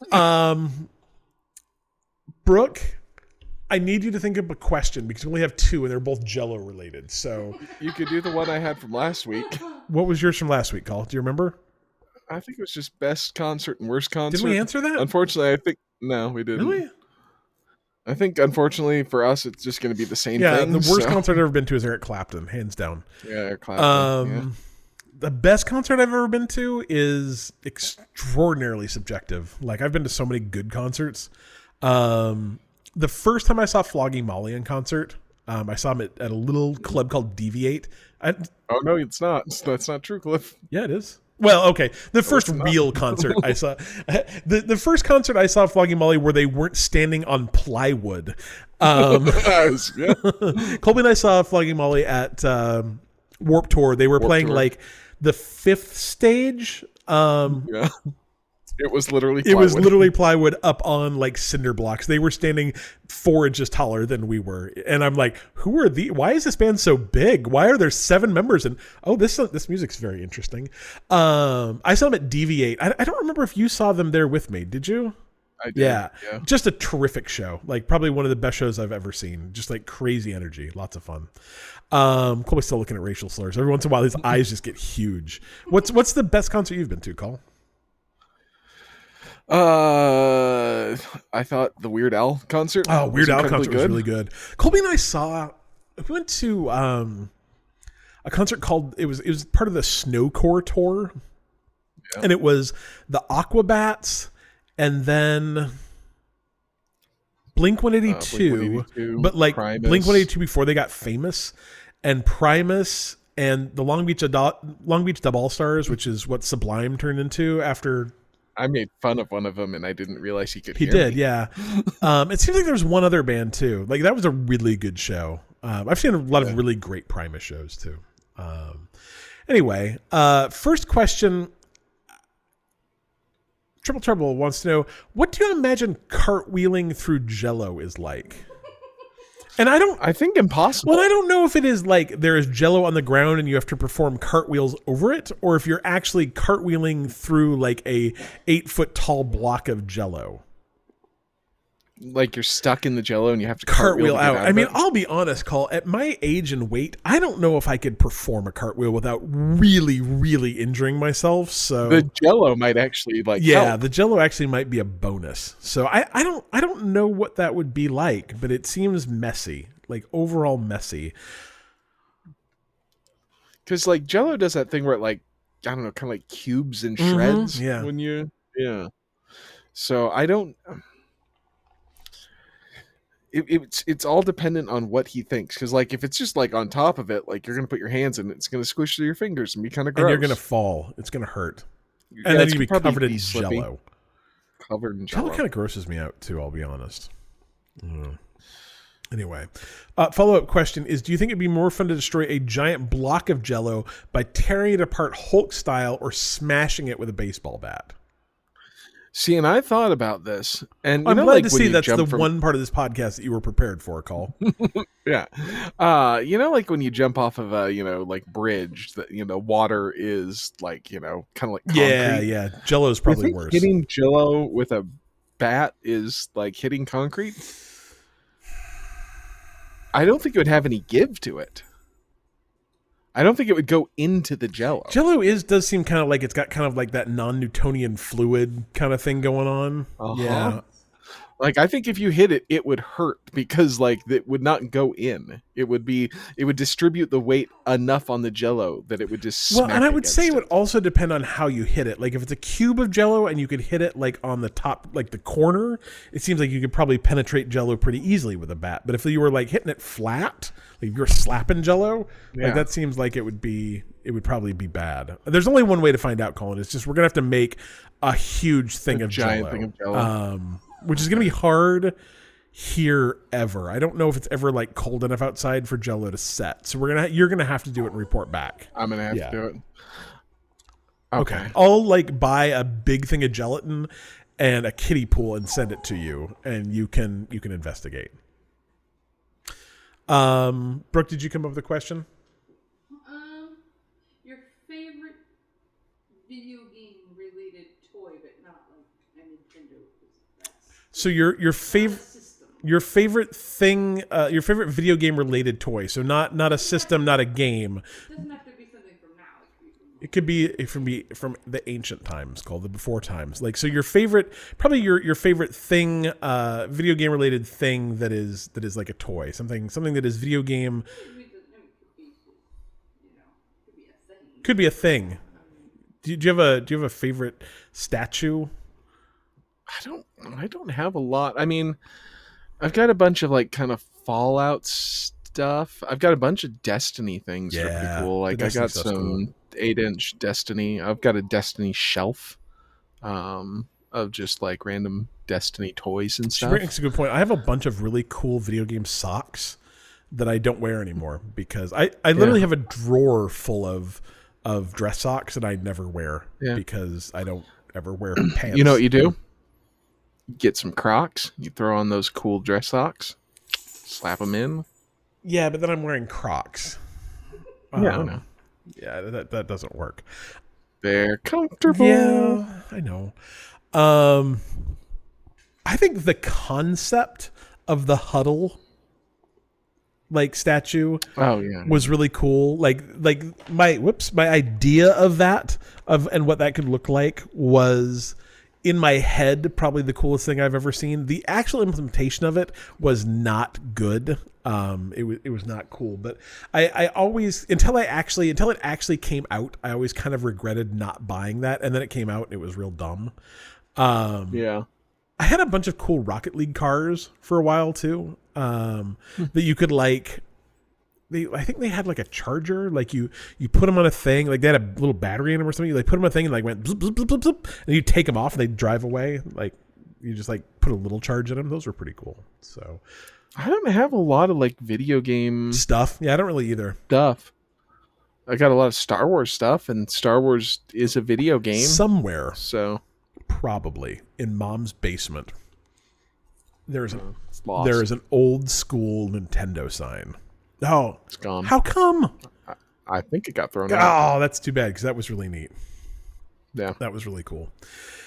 Brooke, I need you to think of a question because we only have two and they're both Jell-O related. So you could do the one I had from last week. What was yours from last week, Call? Do you remember? I think it was just best concert and worst concert. Did we answer that? Unfortunately, I think no, we didn't. Really? I think unfortunately for us, it's just going to be the same thing. Yeah, the worst concert I've ever been to is Eric Clapton, hands down. Yeah, Eric Clapton. The best concert I've ever been to is extraordinarily subjective. Like, I've been to so many good concerts. The first time I saw Flogging Molly in concert, I saw him at a little club called Deviate. Oh, no, it's not. That's not true, Cliff. Yeah, it is. Well, okay. The first real concert I saw, the first concert I saw Flogging Molly where they weren't standing on plywood. Colby and I saw Flogging Molly at Warped Tour. They were playing Tour. Like the fifth stage. Yeah. It was literally plywood up on like cinder blocks. They were standing 4 inches taller than we were. And I'm like, why is this band so big? Why are there 7 members? And this music's very interesting. I saw them at Deviate. I don't remember if you saw them there with me. Did you? I did. Yeah. Just a terrific show. Like probably one of the best shows I've ever seen. Just like crazy energy. Lots of fun. Colby's still looking at racial slurs. Every once in a while his eyes just get huge. What's the best concert you've been to, Cole? I thought the Weird Al concert. Oh, Weird Al concert was really good. Colby and I we went to a concert called it was part of the Snowcore tour, and it was the Aquabats, and then Blink 182, but like Primus. Blink 182 before they got famous, and Primus and the Long Beach Dub All Stars, which is what Sublime turned into after. I made fun of one of them, and I didn't realize he could hear did, me. Yeah. It seems like there was one other band, too. Like, that was a really good show. I've seen a lot of really great Primus shows, too. Anyway, first question. Triple Trouble wants to know, what do you imagine cartwheeling through Jell-O is like? And I think impossible. Well, I don't know if it is like there is Jell-O on the ground and you have to perform cartwheels over it, or if you're actually cartwheeling through like a 8-foot tall block of Jell-O. Like you're stuck in the Jello and you have to cartwheel to get out. I of mean, it? I'll be honest, Call. At my age and weight, I don't know if I could perform a cartwheel without really, really injuring myself. So The Jello might actually yeah, help. the Jello actually might be a bonus. So I don't know what that would be like, but it seems messy, like overall messy. Because like Jello does that thing where it I don't know, kind of like cubes and shreds Yeah. when you So I don't. It's all dependent on what he thinks. Because like if it's just like on top of it, like you're gonna put your hands in it, it's gonna squish through your fingers and be kind of gross. And you're gonna fall. It's gonna hurt. Yeah, And then it's you'd be probably covered in slippy. Jello. Covered in Jello Jello. kind of grosses me out too, I'll be honest. Anyway, follow-up question is, do you think it'd be more fun to destroy a giant block of Jello by tearing it apart Hulk style or smashing it with a baseball bat? See, and I thought about this, and I'm glad to when see you that's jump the one part of this podcast that you were prepared for, Call. Yeah, like when you jump off of a like bridge, that water is like kind of like concrete. Yeah, Jello's probably think worse. Hitting Jello with a bat is like hitting concrete. I don't think it would have any give to it. I don't think it would go into the Jello. Jello does seem kind of like it's got kind of like that non-Newtonian fluid kind of thing going on. Yeah. Like I think if you hit it, it would hurt because like it would not go in. It would distribute the weight enough on the Jello that it would just smack. Well, and I would say it it would also depend on how you hit it. Like if it's a cube of Jello and you could hit it like on the top, like the corner, it seems like you could probably penetrate Jello pretty easily with a bat. But if you were like hitting it flat, like if you're slapping Jello, like that seems like it would probably be bad. There's only one way to find out, Colin. It's just we're gonna have to make a huge thing of giant Jello. thing of Jello. Which is going to be hard here ever. I don't know if it's ever like cold enough outside for Jello to set. So you're gonna have to do it and report back. I'm gonna have to do it. Okay. I'll like buy a big thing of gelatin and a kiddie pool and send it to you, and you can investigate. Brooke, did you come up with a question? Your favorite video game related toy, but not like a Nintendo. So your favorite thing, your favorite video game related toy. So not a system, not a game. It doesn't have to be something from now. It could be from the ancient times, called the before times. Like so, your favorite thing, video game related thing that is like a toy, something that is video game. Could be a thing. Do you have a favorite statue? I don't have a lot. I mean, I've got a bunch of like kind of Fallout stuff. I've got a bunch of Destiny things that are pretty cool. Like I got some 8-inch Destiny. I've got a Destiny shelf of just like random Destiny toys and stuff. That's a good point. I have a bunch of really cool video game socks that I don't wear anymore because I literally have a drawer full of dress socks that I never wear because I don't ever wear pants. You know what you do? Get some Crocs. You throw on those cool dress socks. Slap them in. Yeah, but then I'm wearing Crocs. Yeah, I know. Yeah, that doesn't work. They're comfortable. Yeah, I know. I think the concept of the Huddle like statue was really cool. Like my idea of that and what that could look like was in my head probably the coolest thing I've ever seen. The actual implementation of it was not good. It was not cool, but I always until it actually came out, I always kind of regretted not buying that, and then it came out and it was real dumb. I had a bunch of cool Rocket League cars for a while too. That you could like. I think they had like a charger, like you put them on a thing, like they had a little battery in them or something. You like put them on a thing and like went zip, zip, zip, zip, zip, and you take them off and they drive away. Like you just like put a little charge in them. Those were pretty cool. So I don't have a lot of like video game stuff. Yeah, I don't really either. Stuff. I got a lot of Star Wars stuff, and Star Wars is a video game somewhere. So probably in Mom's basement. There is an old school Nintendo sign. Oh, it's gone. How come? I think it got thrown out. Oh, that's too bad because that was really neat. Yeah, that was really cool.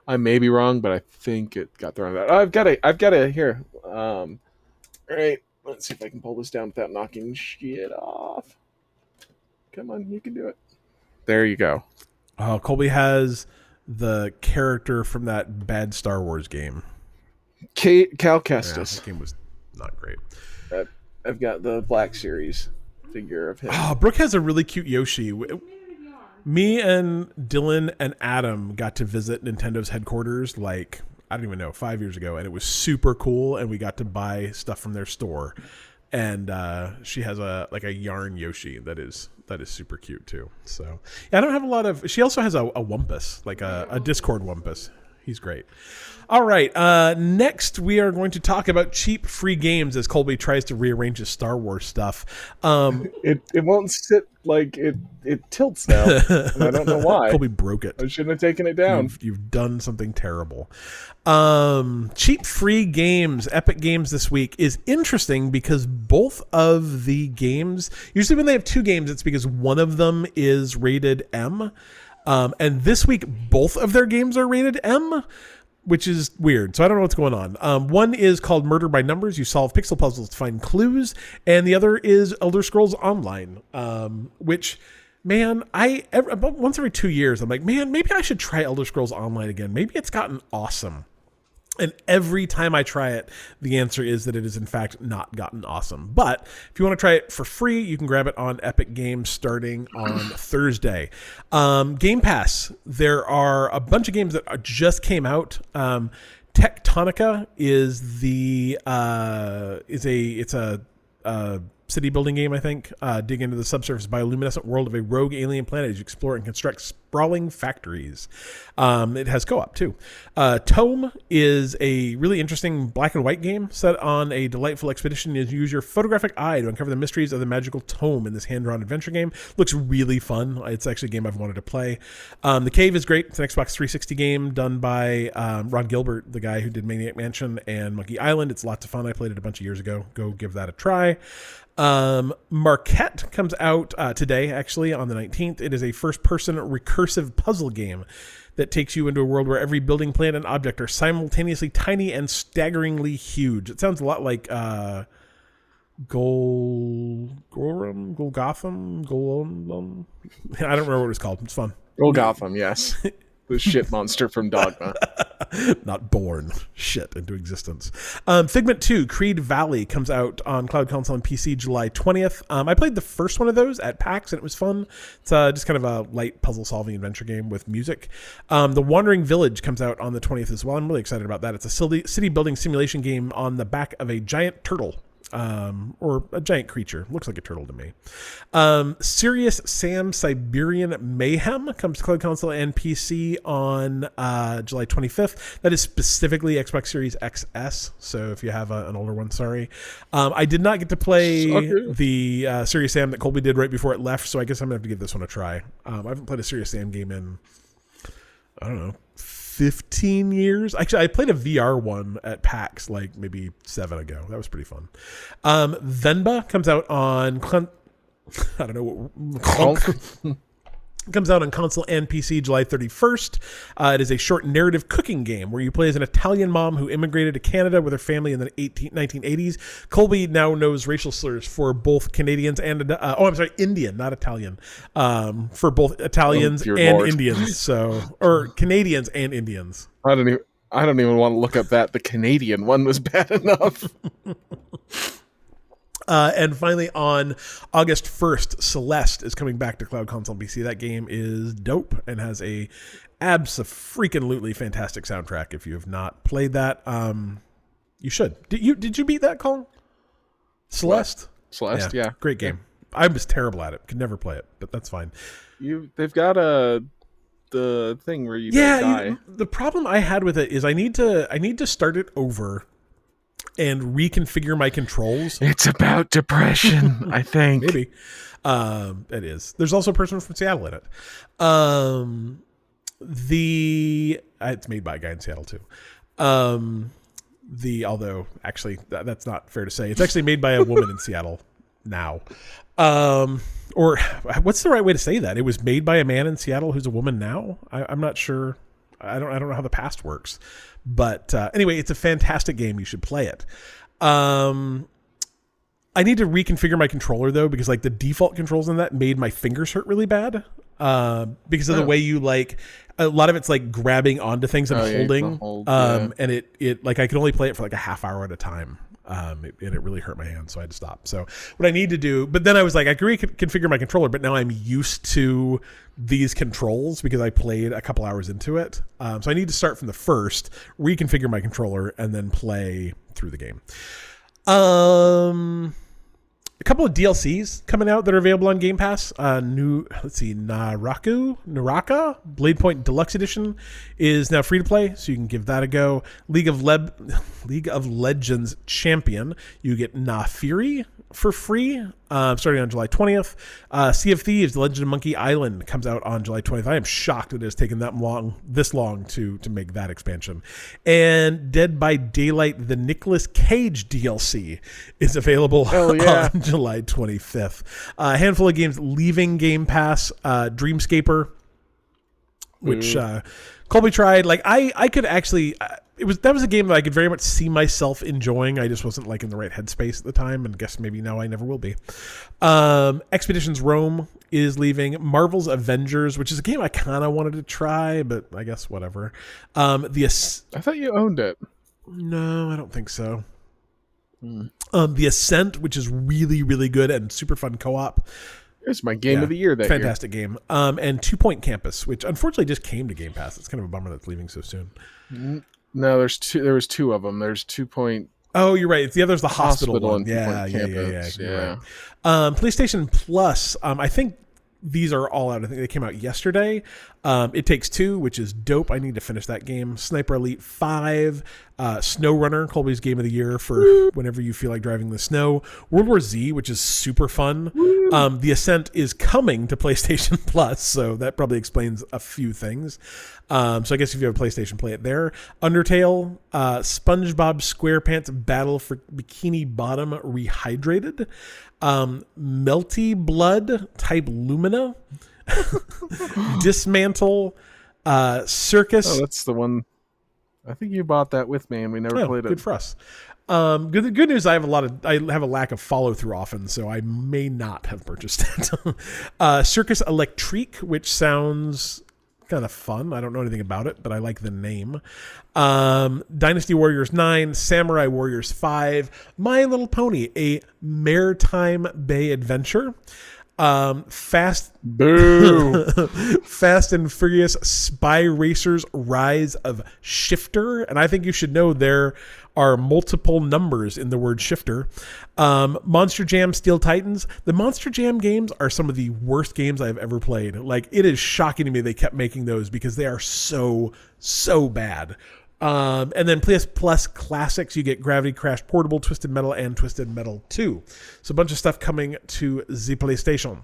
I may be wrong, but I think it got thrown out. I've got a here. All right, let's see if I can pull this down without knocking shit off. Come on, you can do it. There you go. Oh, Colby has the character from that bad Star Wars game. Cal Yeah, Kestis. that game was not great. I've got the Black Series figure of him. Oh, Brooke has a really cute Yoshi. Me and Dylan and Adam got to visit Nintendo's headquarters like, I don't even know, 5 years ago, and it was super cool, and we got to buy stuff from their store. And she has a yarn Yoshi that is super cute too. So yeah, I don't have a lot of. She also has a Wumpus, like a Discord Wumpus. He's great. All right. Next, we are going to talk about cheap free games as Colby tries to rearrange his Star Wars stuff. It won't sit like it tilts now, and I don't know why. Colby broke it. I shouldn't have taken it down. You've done something terrible. Cheap free games, Epic Games this week is interesting because both of the games, usually when they have two games, it's because one of them is rated M. And this week, both of their games are rated M, which is weird. So I don't know what's going on. One is called Murder by Numbers. You solve pixel puzzles to find clues. And the other is Elder Scrolls Online, which, man, about once every 2 years, I'm like, man, maybe I should try Elder Scrolls Online again. Maybe it's gotten awesome. And every time I try it, the answer is that it has in fact not gotten awesome. But if you want to try it for free, you can grab it on Epic Games starting on Thursday. Game Pass, there are a bunch of games that just came out. Tectonica is a city building game, I think. Dig into the subsurface bioluminescent world of a rogue alien planet as you explore and construct sprawling factories. It has co-op too. Tome is a really interesting black and white game set on a delightful expedition. You use your photographic eye to uncover the mysteries of the magical tome in this hand-drawn adventure game. Looks really fun. It's actually a game I've wanted to play. The Cave is great. It's an Xbox 360 game done by Ron Gilbert, the guy who did Maniac Mansion and Monkey Island. It's lots of fun. I played it a bunch of years ago. Go give that a try. Marquette comes out today, actually, on the 19th. It is a first-person recursive puzzle game that takes you into a world where every building, plant, and object are simultaneously tiny and staggeringly huge. It sounds a lot like Golgotham? I don't remember what it was called. It's fun. Golgotham, yes. The shit monster from Dogma. Not born shit into existence. Figment 2, Creed Valley, comes out on Cloud Console and PC July 20th. I played the first one of those at PAX, and it was fun. It's just kind of a light puzzle-solving adventure game with music. The Wandering Village comes out on the 20th as well. I'm really excited about that. It's a city-building simulation game on the back of a giant turtle. Or a giant creature. Looks like a turtle to me. Serious Sam Siberian Mayhem comes to Cloud Console and PC on July 25th. That is specifically Xbox Series XS, so if you have an older one, sorry. I did not get to play the Serious Sam that Colby did right before it left, so I guess I'm going to have to give this one a try. I haven't played a Serious Sam game in, I don't know, 15 years. Actually, I played a VR one at PAX like maybe 7 ago. That was pretty fun. Venba comes out on I don't know what comes out on console and PC July 31st. It is a short narrative cooking game where you play as an Italian mom who immigrated to Canada with her family in the 1980s. Colby now knows racial slurs for both Canadians and Indian, not Italian. For both Italians and Lord. Indians. Or Canadians and Indians. I don't even want to look up that. The Canadian one was bad enough. And finally, on August 1st, Celeste is coming back to Cloud Console and PC. That game is dope and has a abso-freaking-lutely fantastic soundtrack. If you have not played that, you should. Did you beat that, Colin? Celeste? What? Celeste, yeah. Great game. I was terrible at it. Could never play it, but that's fine. They've got the thing where you die. The problem I had with it is I need to start it over and reconfigure my controls. It's about depression, I think. Maybe. It is. There's also a person from Seattle in it. It's made by a guy in Seattle too. Although actually that's not fair to say. It's actually made by a woman in Seattle now. Or what's the right way to say that? It was made by a man in Seattle who's a woman now? I'm not sure. I don't know how the past works, but anyway, it's a fantastic game. You should play it. I need to reconfigure my controller though, because like the default controls in that made my fingers hurt really bad. Because of the way you like, a lot of it's like grabbing onto things and holding. And it like I could only play it for like a half hour at a time. It really hurt my hand, so I had to stop. So what I need to do, but then I was like, I can reconfigure my controller, but now I'm used to these controls because I played a couple hours into it. So I need to start from the first, reconfigure my controller, and then play through the game. A couple of DLCs coming out that are available on Game Pass. Naraka Blade Point Deluxe Edition is now free to play, so you can give that a go. League of Legends Champion, you get Naafiri for free, starting on July 20th. Sea of Thieves, The Legend of Monkey Island comes out on July 20th. I am shocked that it has taken this long to make that expansion. And Dead by Daylight, the Nicolas Cage DLC is available on July 25th. A handful of games leaving Game Pass. Dreamscaper, which Colby tried. Like I could actually... that was a game that I could very much see myself enjoying. I just wasn't like in the right headspace at the time, and guess maybe now I never will be. Expeditions Rome is leaving. Marvel's Avengers, which is a game I kind of wanted to try, but I guess whatever. I thought you owned it. No, I don't think so. The Ascent, which is really, really good and super fun co-op. It's my game of the year. Fantastic game. And 2 Point Campus, which unfortunately just came to Game Pass. It's kind of a bummer that's leaving so soon. No, there was two of them. There's 2 Point. Oh, you're right. The other's the hospital one. Yeah. Right. PlayStation Plus. I think these are all out. I think they came out yesterday. It Takes Two, which is dope. I need to finish that game. Sniper Elite 5, SnowRunner, Colby's game of the year for whenever you feel like driving the snow. World War Z, which is super fun. The Ascent is coming to PlayStation Plus, so that probably explains a few things. So I guess if you have a PlayStation, play it there. Undertale, SpongeBob SquarePants Battle for Bikini Bottom Rehydrated, Melty Blood Type Lumina, Dismantle, Circus. Oh, that's the one. I think you bought that with me, and we never played it. Good for us. Good news. I have a lack of follow through often, so I may not have purchased it. Circus Electrique, which sounds kind of fun. I don't know anything about it, but I like the name. Dynasty Warriors 9, Samurai Warriors 5, My Little Pony, a Maritime Bay Adventure. Fast and Furious Spy Racers Rise of Shifter. And I think you should know there are multiple numbers in the word shifter. Monster Jam Steel Titans. The Monster Jam games are some of the worst games I've ever played. Like, it is shocking to me they kept making those because they are so bad. And then plus classics, you get Gravity Crash Portable, Twisted Metal, and Twisted Metal 2. So a bunch of stuff coming to the PlayStation.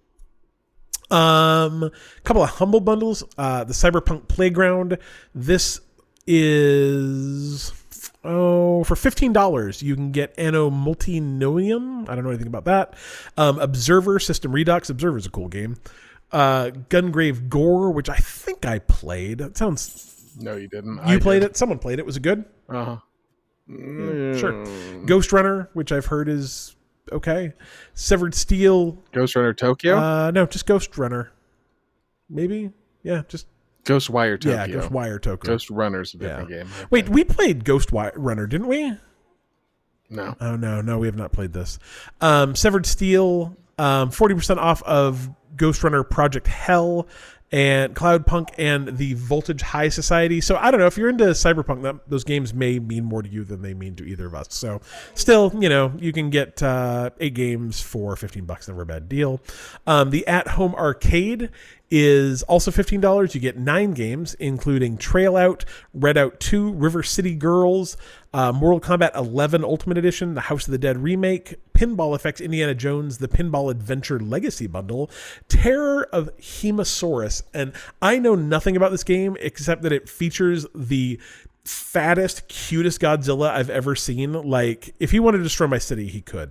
Couple of Humble Bundles. The Cyberpunk Playground. This is... for $15, you can get Anno Multinomium. I don't know anything about that. Observer System Redux. Observer is a cool game. Gungrave Gore, which I think I played. That sounds... No, you didn't. You played it? Someone played it. Was it good? Uh-huh. Sure. Ghost Runner, which I've heard is okay. Severed Steel. Ghost Runner Tokyo? No, just Ghost Runner. Maybe? Yeah, just... Ghostwire Tokyo. Yeah, Ghostwire Tokyo. Ghost Runner's a different game. Wait, we played Ghostwire Runner, didn't we? No. Oh, no, we have not played this. Severed Steel, 40% off of Ghost Runner Project Hell, and Cloudpunk and the Voltage High Society. So I don't know, if you're into Cyberpunk, those games may mean more to you than they mean to either of us. So still, you can get 8 games for $15. Never a bad deal. The At Home Arcade is also $15. You get 9 games, including Trail Out, Red Out 2, River City Girls, Mortal Kombat 11 Ultimate Edition, the House of the Dead Remake, Pinball Effects Indiana Jones, the Pinball Adventure Legacy Bundle, Terror of Hemosaurus. And I know nothing about this game except that it features the fattest, cutest Godzilla I've ever seen. Like, if he wanted to destroy my city, he could.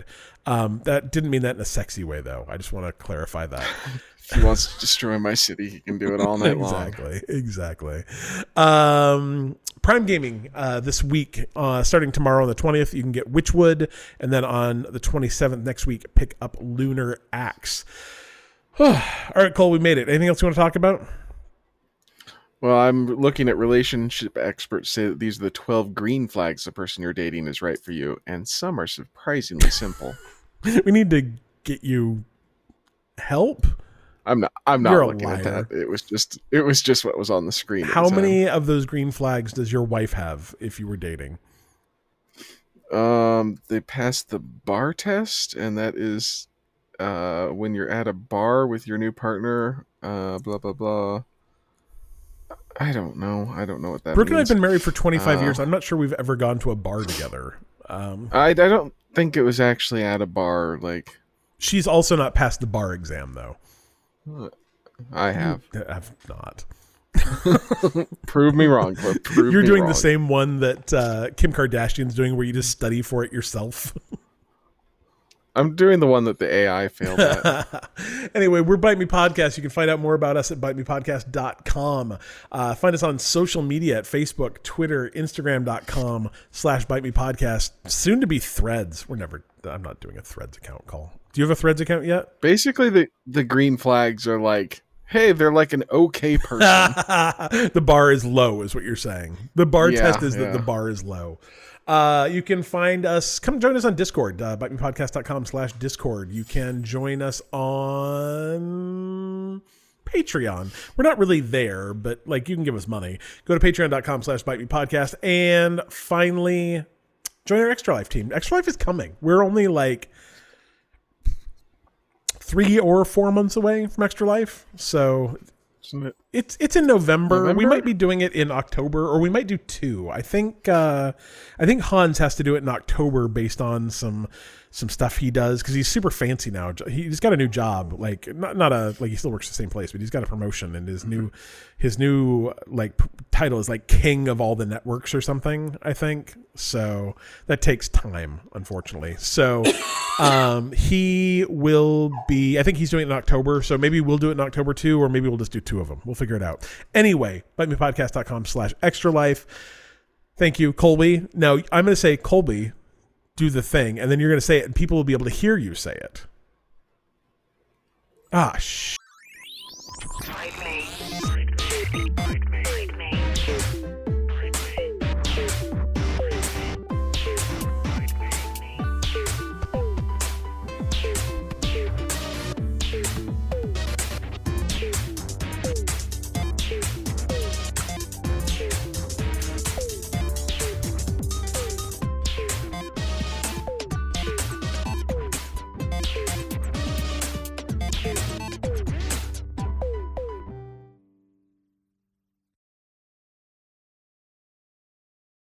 That didn't mean that in a sexy way, though. I just want to clarify that. If he wants to destroy my city, he can do it all night long. Exactly. Prime Gaming this week, starting tomorrow on the 20th, you can get Witchwood, and then on the 27th next week, pick up Lunar Axe. All right, Cole, we made it. Anything else you want to talk about? Well, I'm looking at relationship experts say that these are the 12 green flags the person you're dating is right for you, and some are surprisingly simple. We need to get you help. I'm not You're looking at that. It was just what was on the screen. How many of those green flags does your wife have if you were dating? They passed the bar test, and that is when you're at a bar with your new partner, blah blah blah. I don't know what that means. Brooke and I have been married for 25 years. I'm not sure we've ever gone to a bar together. I don't think it was actually at a bar. Like, she's also not passed the bar exam, though. I have. I've not. Prove me wrong. You're doing the same one that Kim Kardashian's doing, where you just study for it yourself. I'm doing the one that the AI failed at. Anyway, we're Bite Me Podcast. You can find out more about us at bitemepodcast.com. Find us on social media at Facebook, Twitter, Instagram.com/Bite Me Podcast. Soon to be Threads. I'm not doing a Threads account call. Do you have a Threads account yet? Basically, the green flags are like, hey, they're like an okay person. The bar is low, is what you're saying. The bar test is that the bar is low. You can find us, come join us on Discord, bitemepodcast.com/Discord. You can join us on Patreon. We're not really there, but like you can give us money. Go to patreon.com/bitemepodcast. And finally, join our Extra Life team. Extra Life is coming. We're only like 3 or 4 months away from Extra Life. So it's in November. We might be doing it in October, or we might do 2. I think Hans has to do it in October based on some stuff he does, because he's super fancy now. He's got a new job, like not he still works the same place, but he's got a promotion, and his new like title is like king of all the networks or something, I think. So that takes time, unfortunately. So he will be, I think he's doing it in October, so maybe we'll do it in October too, or maybe we'll just do 2 of them. We'll figure it out. Anyway, bitemepodcast.com/extra life. Thank you, Colby. Now I'm going to say, Colby, do the thing, and then you're going to say it, and people will be able to hear you say it. Ah,